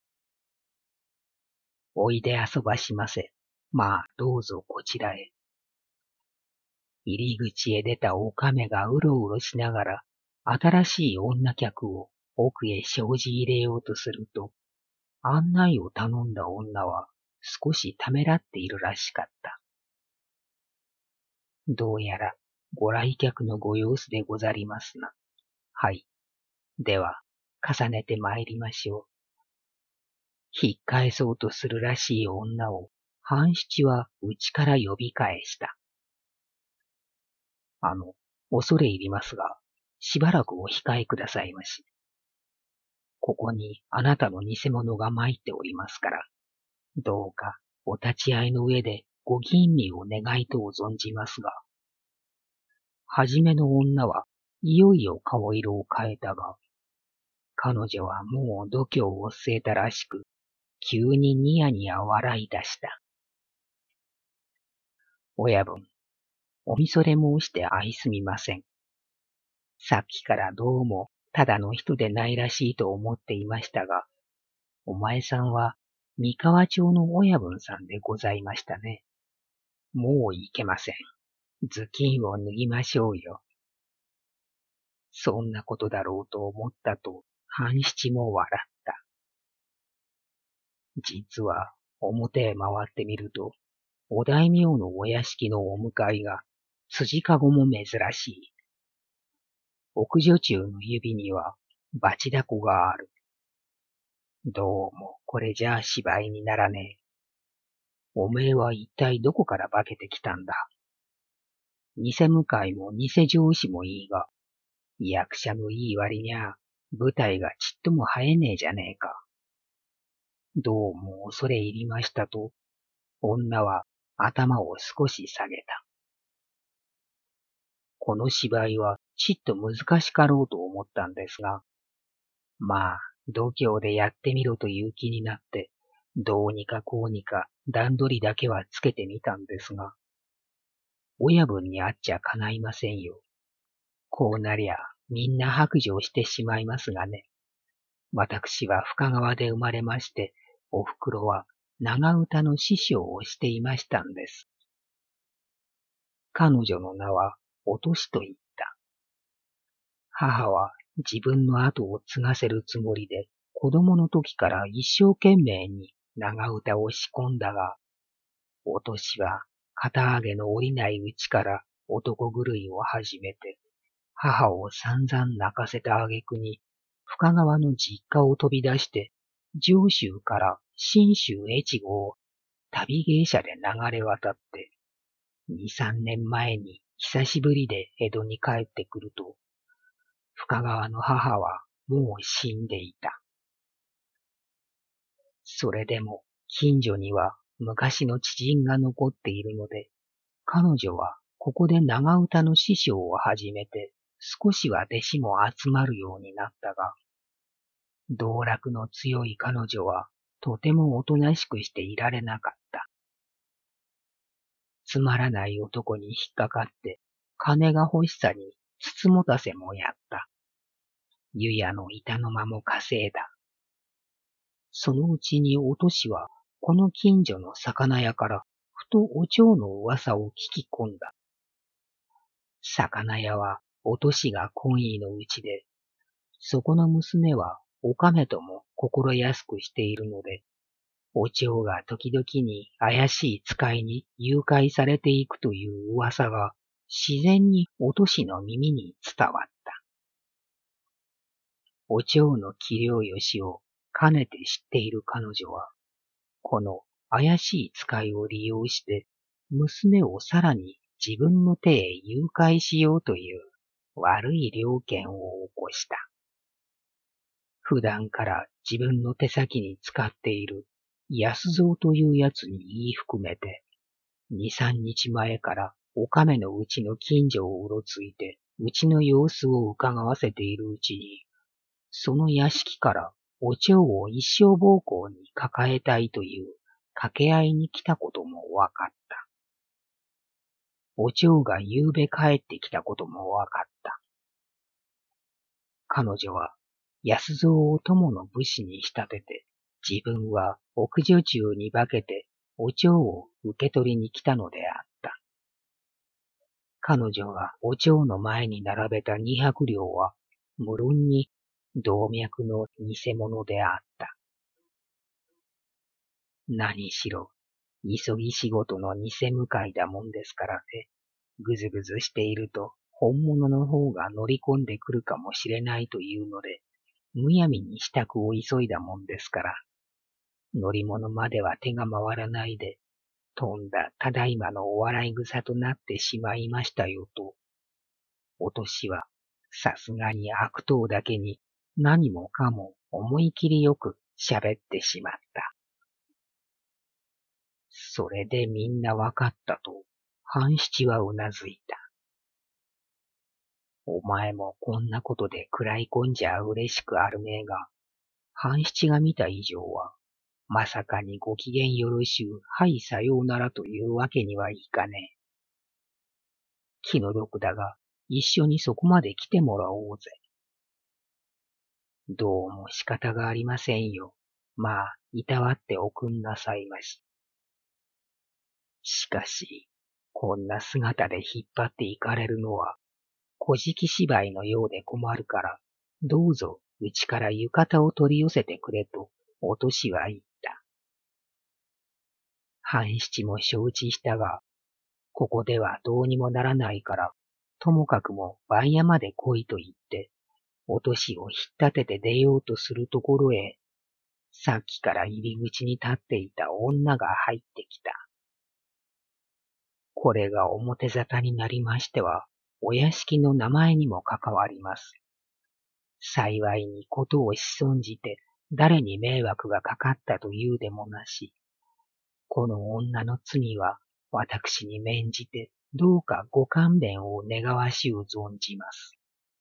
おいで遊ばしませ。まあ、どうぞこちらへ。入り口へ出たおかめがうろうろしながら、新しい女客を奥へ生じ入れようとすると、案内を頼んだ女は少しためらっているらしかった。どうやらご来客のご様子でござりますな。はい。では、重ねて参りましょう。引っ返そうとするらしい女を、半七は内から呼び返した。あの、恐れ入りますが、しばらくお控えくださいまし。ここにあなたの偽物が参っておりますから、どうかお立ち会いの上でご吟味を願いとを存じますが、はじめの女はいよいよ顔色を変えたが、彼女はもう度胸を据えたらしく、急にニヤニヤ笑い出した。親分、おみそれ申して相すみません。さっきからどうもただの人でないらしいと思っていましたが、お前さんは三河町の親分さんでございましたね。もういけません。頭巾を脱ぎましょうよ。そんなことだろうと思ったと半七も笑った。実は表へ回ってみると、お大名のお屋敷のお迎えが辻かごも珍しい。奥女中の指にはバチダコがある。どうもこれじゃあ芝居にならねえ。おめえは一体どこから化けてきたんだ。偽向かいも偽上司もいいが、役者のいい割にゃ舞台がちっとも生えねえじゃねえか。どうも恐れ入りましたと、女は頭を少し下げた。この芝居はちっと難しかろうと思ったんですが、まあ、度胸でやってみろという気になって、どうにかこうにか段取りだけはつけてみたんですが、親分に会っちゃかないませんよ。こうなりゃみんな白状してしまいますがね。私は深川で生まれまして、おふくろは長唄の師匠をしていましたんです。彼女の名はおとしと言った。母は自分の後を継がせるつもりで、子供の時から一生懸命に長唄を仕込んだが、おとしは肩上げの下りないうちから男狂いを始めて、母を散々泣かせた挙句に、深川の実家を飛び出して、上州から信州越後を旅芸者で流れ渡って、二三年前に久しぶりで江戸に帰ってくると、深川の母はもう死んでいた。それでも近所には昔の知人が残っているので、彼女はここで長唄の師匠を始めて少しは弟子も集まるようになったが、道楽の強い彼女はとてもおとなしくしていられなかった。つまらない男に引っかかって金が欲しさにつつもたせもやった。湯屋の板の間も稼いだ。そのうちにおとしはこの近所の魚屋からふとお蝶の噂を聞き込んだ。魚屋はおとしが懇意のうちで、そこの娘はおかめとも心安くしているので、お蝶が時々に怪しい使いに誘拐されていくという噂が自然におとしの耳に伝わった。お蝶の器量よしをかねて知っている彼女は、この怪しい使いを利用して娘をさらに自分の手へ誘拐しようという悪い了見を起こした。普段から自分の手先に使っている安蔵というやつに言い含めて、二三日前からおかめのうちの近所をうろついて、うちの様子を伺わせているうちに、その屋敷からお蝶を一生奉公に抱えたいという掛け合いに来たこともわかった。お蝶が夕べ帰ってきたこともわかった。彼女は安蔵を友の武士に仕立てて、自分は奥女中に化けてお蝶を受け取りに来たのであった。彼女がお蝶の前に並べた二百両は、無論に動脈の偽物であった。何しろ、急ぎ仕事の偽向かいだもんですからね。ぐずぐずしていると、本物の方が乗り込んでくるかもしれないというので、むやみに支度を急いだもんですから、乗り物までは手が回らないで、とんだただいまのお笑い草となってしまいましたよと、お年はさすがに悪党だけに何もかも思い切りよく喋ってしまった。それでみんなわかったと、半七はうなずいた。お前もこんなことで食らい込んじゃ嬉しくあるめえが、半七が見た以上は、まさかにご機嫌よろしゅう、はいさようならというわけにはいかねえ。気の毒だが、一緒にそこまで来てもらおうぜ。どうも仕方がありませんよ。まあ、いたわっておくんなさいまし。しかし、こんな姿で引っ張っていかれるのは、小敷芝居のようで困るから、どうぞうちから浴衣を取り寄せてくれと、おとしは言った。半七も承知したが、ここではどうにもならないから、ともかくも番屋まで来いと言って、おとしを引っ立てて出ようとするところへ、さっきから入り口に立っていた女が入ってきた。これが表沙汰になりましては、お屋敷の名前にも関わります。幸いにことを潜んじて誰に迷惑がかかったというでもなし、この女の罪は私に免じてどうかご勘弁を願わしゅう存じます。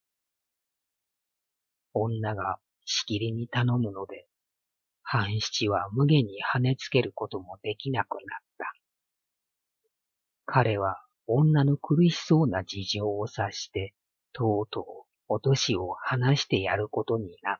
女がしきりに頼むので、半七は無下に跳ねつけることもできなくなった。彼は女の苦しそうな事情を察して、とうとうお年を話してやることになった。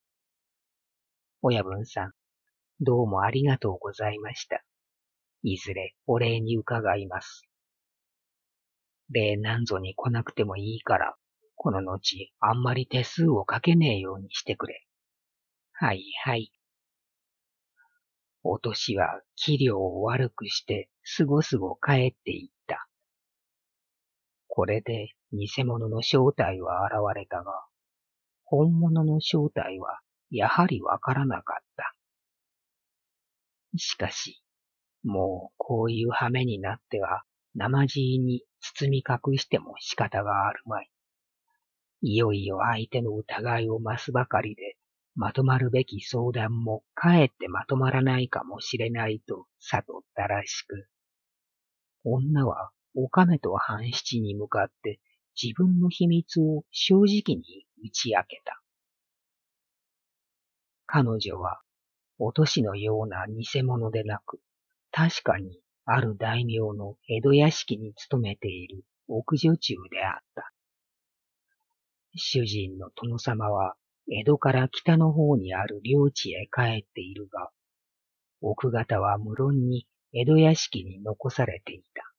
親分さん、どうもありがとうございました。いずれお礼に伺います。礼なんぞに来なくてもいいから、この後あんまり手数をかけねえようにしてくれ。はいはい。お年は器量を悪くしてすごすご帰っていった。これで偽物の正体は現れたが、本物の正体はやはりわからなかった。しかし、もうこういう羽目になっては、生地に包み隠しても仕方があるまい。いよいよ相手の疑いを増すばかりで、まとまるべき相談もかえってまとまらないかもしれないと悟ったらしく、女はおかめと半七に向かって自分の秘密を正直に打ち明けた。彼女はお年のような偽物でなく、確かにある大名の江戸屋敷に勤めている奥女中であった。主人の殿様は江戸から北の方にある領地へ帰っているが、奥方は無論に江戸屋敷に残されていた。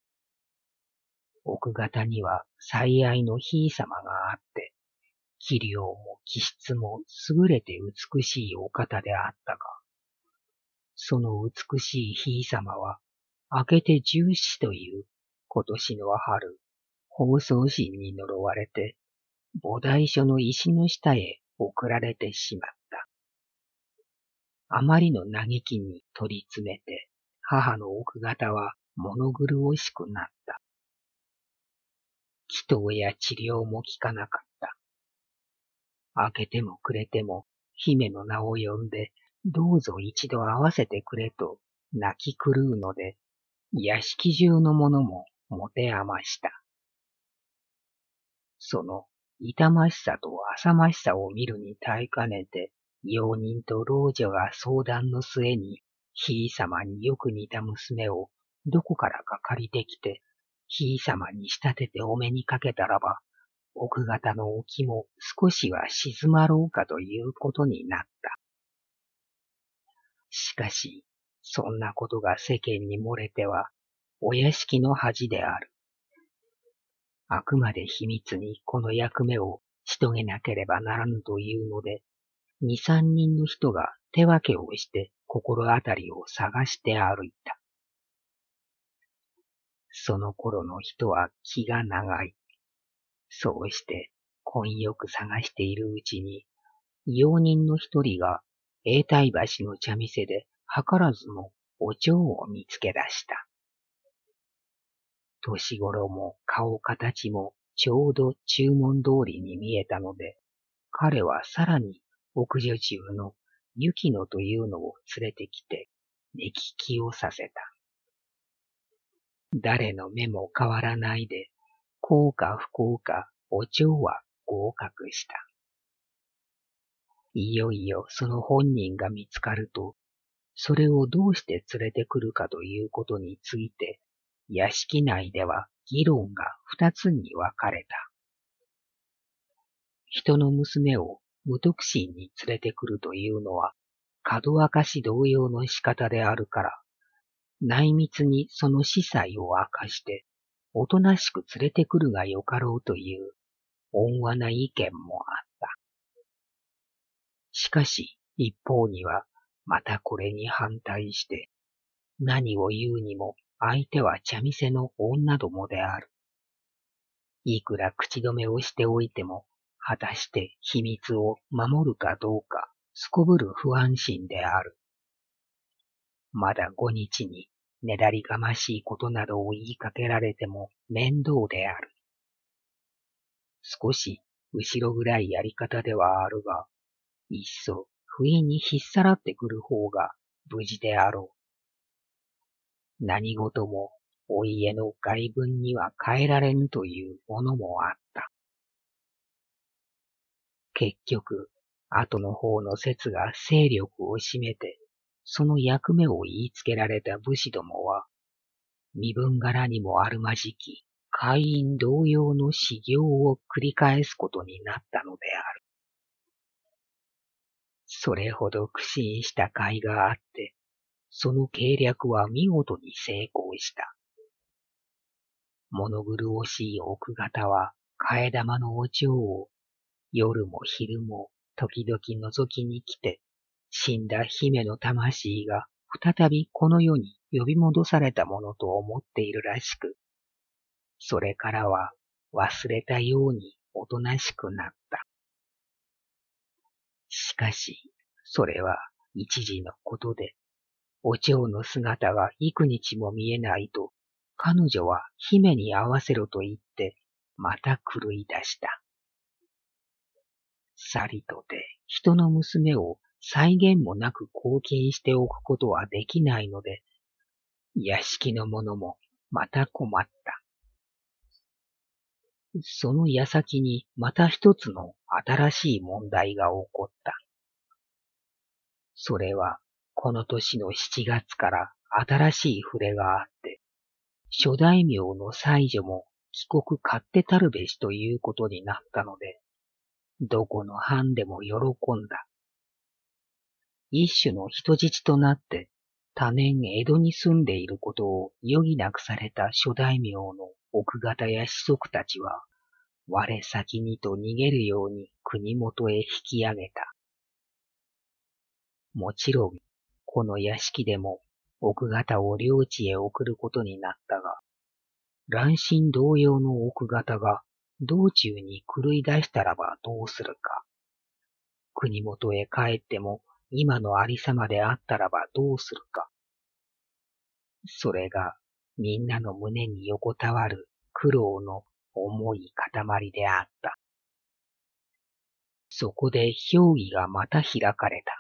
奥方には最愛のひいさまがあって、器量も気質も優れて美しいお方であったが、その美しいひいさまは、明けて十四という今年の春、放送神に呪われて、菩提所の石の下へ送られてしまった。あまりの嘆きに取り詰めて、母の奥方は物苦しくなった。祈祷や治療も効かなかった。明けても暮れても姫の名を呼んで、どうぞ一度会わせてくれと泣き狂うので、屋敷中の者も持て余した。その痛ましさと浅ましさを見るに耐えかねて、用人と老女が相談の末に、ひいさまによく似た娘をどこからか借りてきて、ひいさまに仕立ててお目にかけたらば、奥方のお気も少しは静まろうかということになった。しかし、そんなことが世間に漏れては、お屋敷の恥である。あくまで秘密にこの役目をし遂げなければならぬというので、二三人の人が手分けをして心当たりを探して歩いた。その頃の人は気が長い。そうして混よく探しているうちに、用人の一人が永代橋の茶店で図らずもお蝶を見つけ出した。年頃も顔形もちょうど注文通りに見えたので、彼はさらに奥女中の雪乃というのを連れてきて目利きをさせた。誰の目も変わらないで、幸か不幸かお蝶は合格した。いよいよその本人が見つかると、それをどうして連れてくるかということについて、屋敷内では議論が二つに分かれた。人の娘を無徳心に連れてくるというのは、かどわかし同様の仕方であるから、内密にその司祭を明かして、おとなしく連れてくるがよかろうという温和な意見もあった。しかし一方には、またこれに反対して、何を言うにも相手は茶店の女どもである。いくら口止めをしておいても、果たして秘密を守るかどうか、すこぶる不安心である。まだごにちにねだりがましいことなどを言いかけられても面倒である。少し後ろ暗いやり方ではあるが、いっそ不意に引っさらってくる方が無事であろう。何事もお家の外分には変えられぬというものもあった。結局、後の方の説が勢力を占めて、その役目を言いつけられた武士どもは、身分柄にもあるまじき、会員同様の修行を繰り返すことになったのである。それほど苦心した甲斐があって、その計略は見事に成功した。物苦しい奥方は、替え玉のお蝶を、夜も昼も時々覗きに来て、死んだ姫の魂が再びこの世に呼び戻されたものと思っているらしく、それからは忘れたようにおとなしくなった。しかし、それは一時のことで、お蝶の姿が幾日も見えないと、彼女は姫に会わせろと言って、また狂い出した。さりとて人の娘を際限もなく拘禁しておくことはできないので、屋敷の者もまた困った。その矢先にまた一つの新しい問題が起こった。それはこの年の七月から新しい触れがあって、諸大名の妻女も帰国勝手たるべしということになったので、どこの藩でも喜んだ。一種の人質となって多年江戸に住んでいることを余儀なくされた諸大名の奥方や子息たちは、我先にと逃げるように国元へ引き上げた。もちろん、この屋敷でも奥方を領地へ送ることになったが、乱心同様の奥方が道中に狂い出したらばどうするか。国元へ帰っても今のありさまであったらばどうするか。それがみんなの胸に横たわる苦労の重い塊であった。そこで評議がまた開かれた。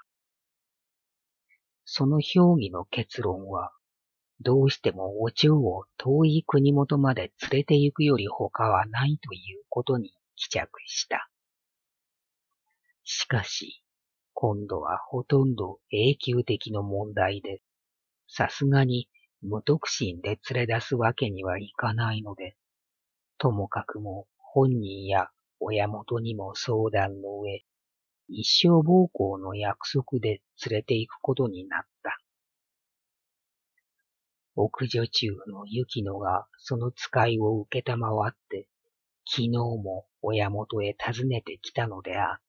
その評議の結論は、どうしてもお蝶を遠い国元まで連れて行くより他はないということに帰着した。しかし、今度はほとんど永久的の問題で、さすがに無徳心で連れ出すわけにはいかないので、ともかくも本人や親元にも相談の上、一生奉公の約束で連れて行くことになった。奥女中の雪乃がその使いを受けたまわって、昨日も親元へ訪ねてきたのであった。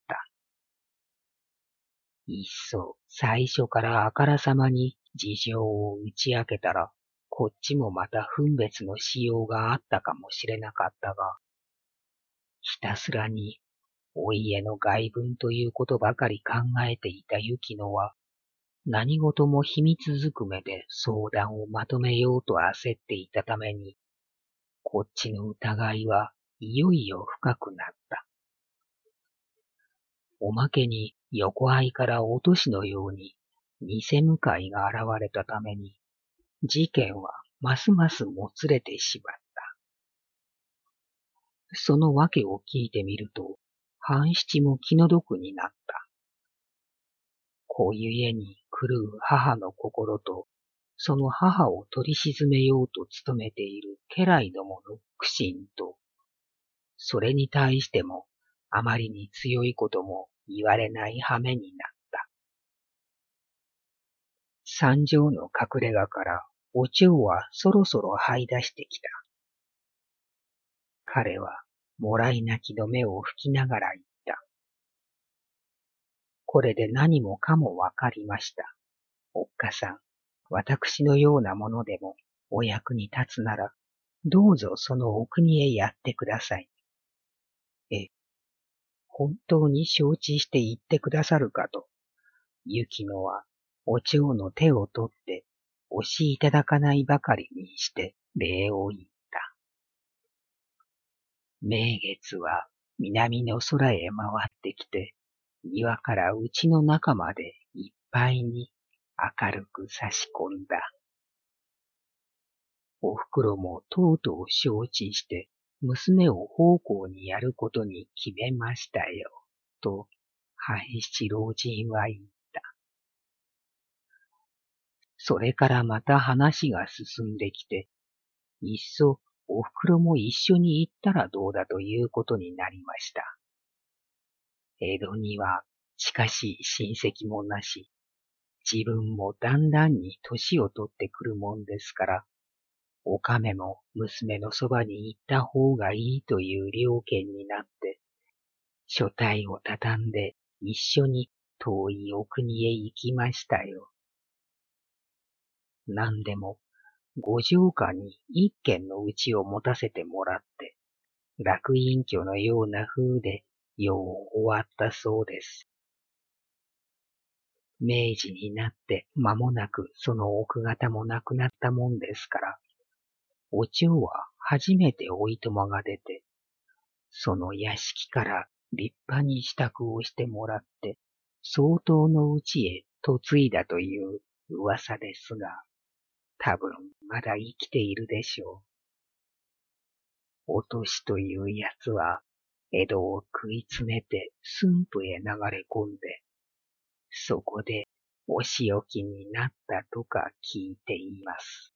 いっそ最初からあからさまに事情を打ち明けたら、こっちもまた分別のしようがあったかもしれなかったが、ひたすらにお家の外分ということばかり考えていた雪乃は、何事も秘密づくめで相談をまとめようと焦っていたために、こっちの疑いはいよいよ深くなった。おまけに横合いから落としのように偽向かいが現れたために、事件はますますもつれてしまった。その訳を聞いてみると、半七も気の毒になった。こういう家に狂う母の心と、その母を取り沈めようと努めている家来どもの苦心と、それに対してもあまりに強いことも言われない羽目になった。三条の隠れ家からお蝶はそろそろ這い出してきた。彼はもらい泣きの目を拭きながら言った。これで何もかもわかりました。おっかさん、私のようなものでもお役に立つなら、どうぞそのお国へやってください。え、本当に承知して言ってくださるかと、雪乃はお蝶の手を取って押しいただかないばかりにして礼を言った。名月は南の空へ回ってきて、庭から家の中までいっぱいに明るく差し込んだ。おふくろもとうとう承知して、娘を奉公にやることに決めましたよ、と、半七老人は言った。それからまた話が進んできて、いっそおふくろも一緒に行ったらどうだということになりました。江戸には近しい親戚もなし、自分もだんだんに年を取ってくるもんですから、おかめも娘のそばに行った方がいいという了見になって、所帯をたたんで一緒に遠いお国へ行きましたよ。なんでも、ご城下に一軒の家を持たせてもらって、楽隠居のような風で、よう終わったそうです。明治になって間もなくその奥方も亡くなったもんですから、お蝶は初めておいとまが出て、その屋敷から立派に支度をしてもらって、相当のうちへ嫁いだという噂ですが、多分まだ生きているでしょう。おとしというやつは、江戸を食い詰めて駿府へ流れ込んで、そこでお仕置きになったとか聞いています。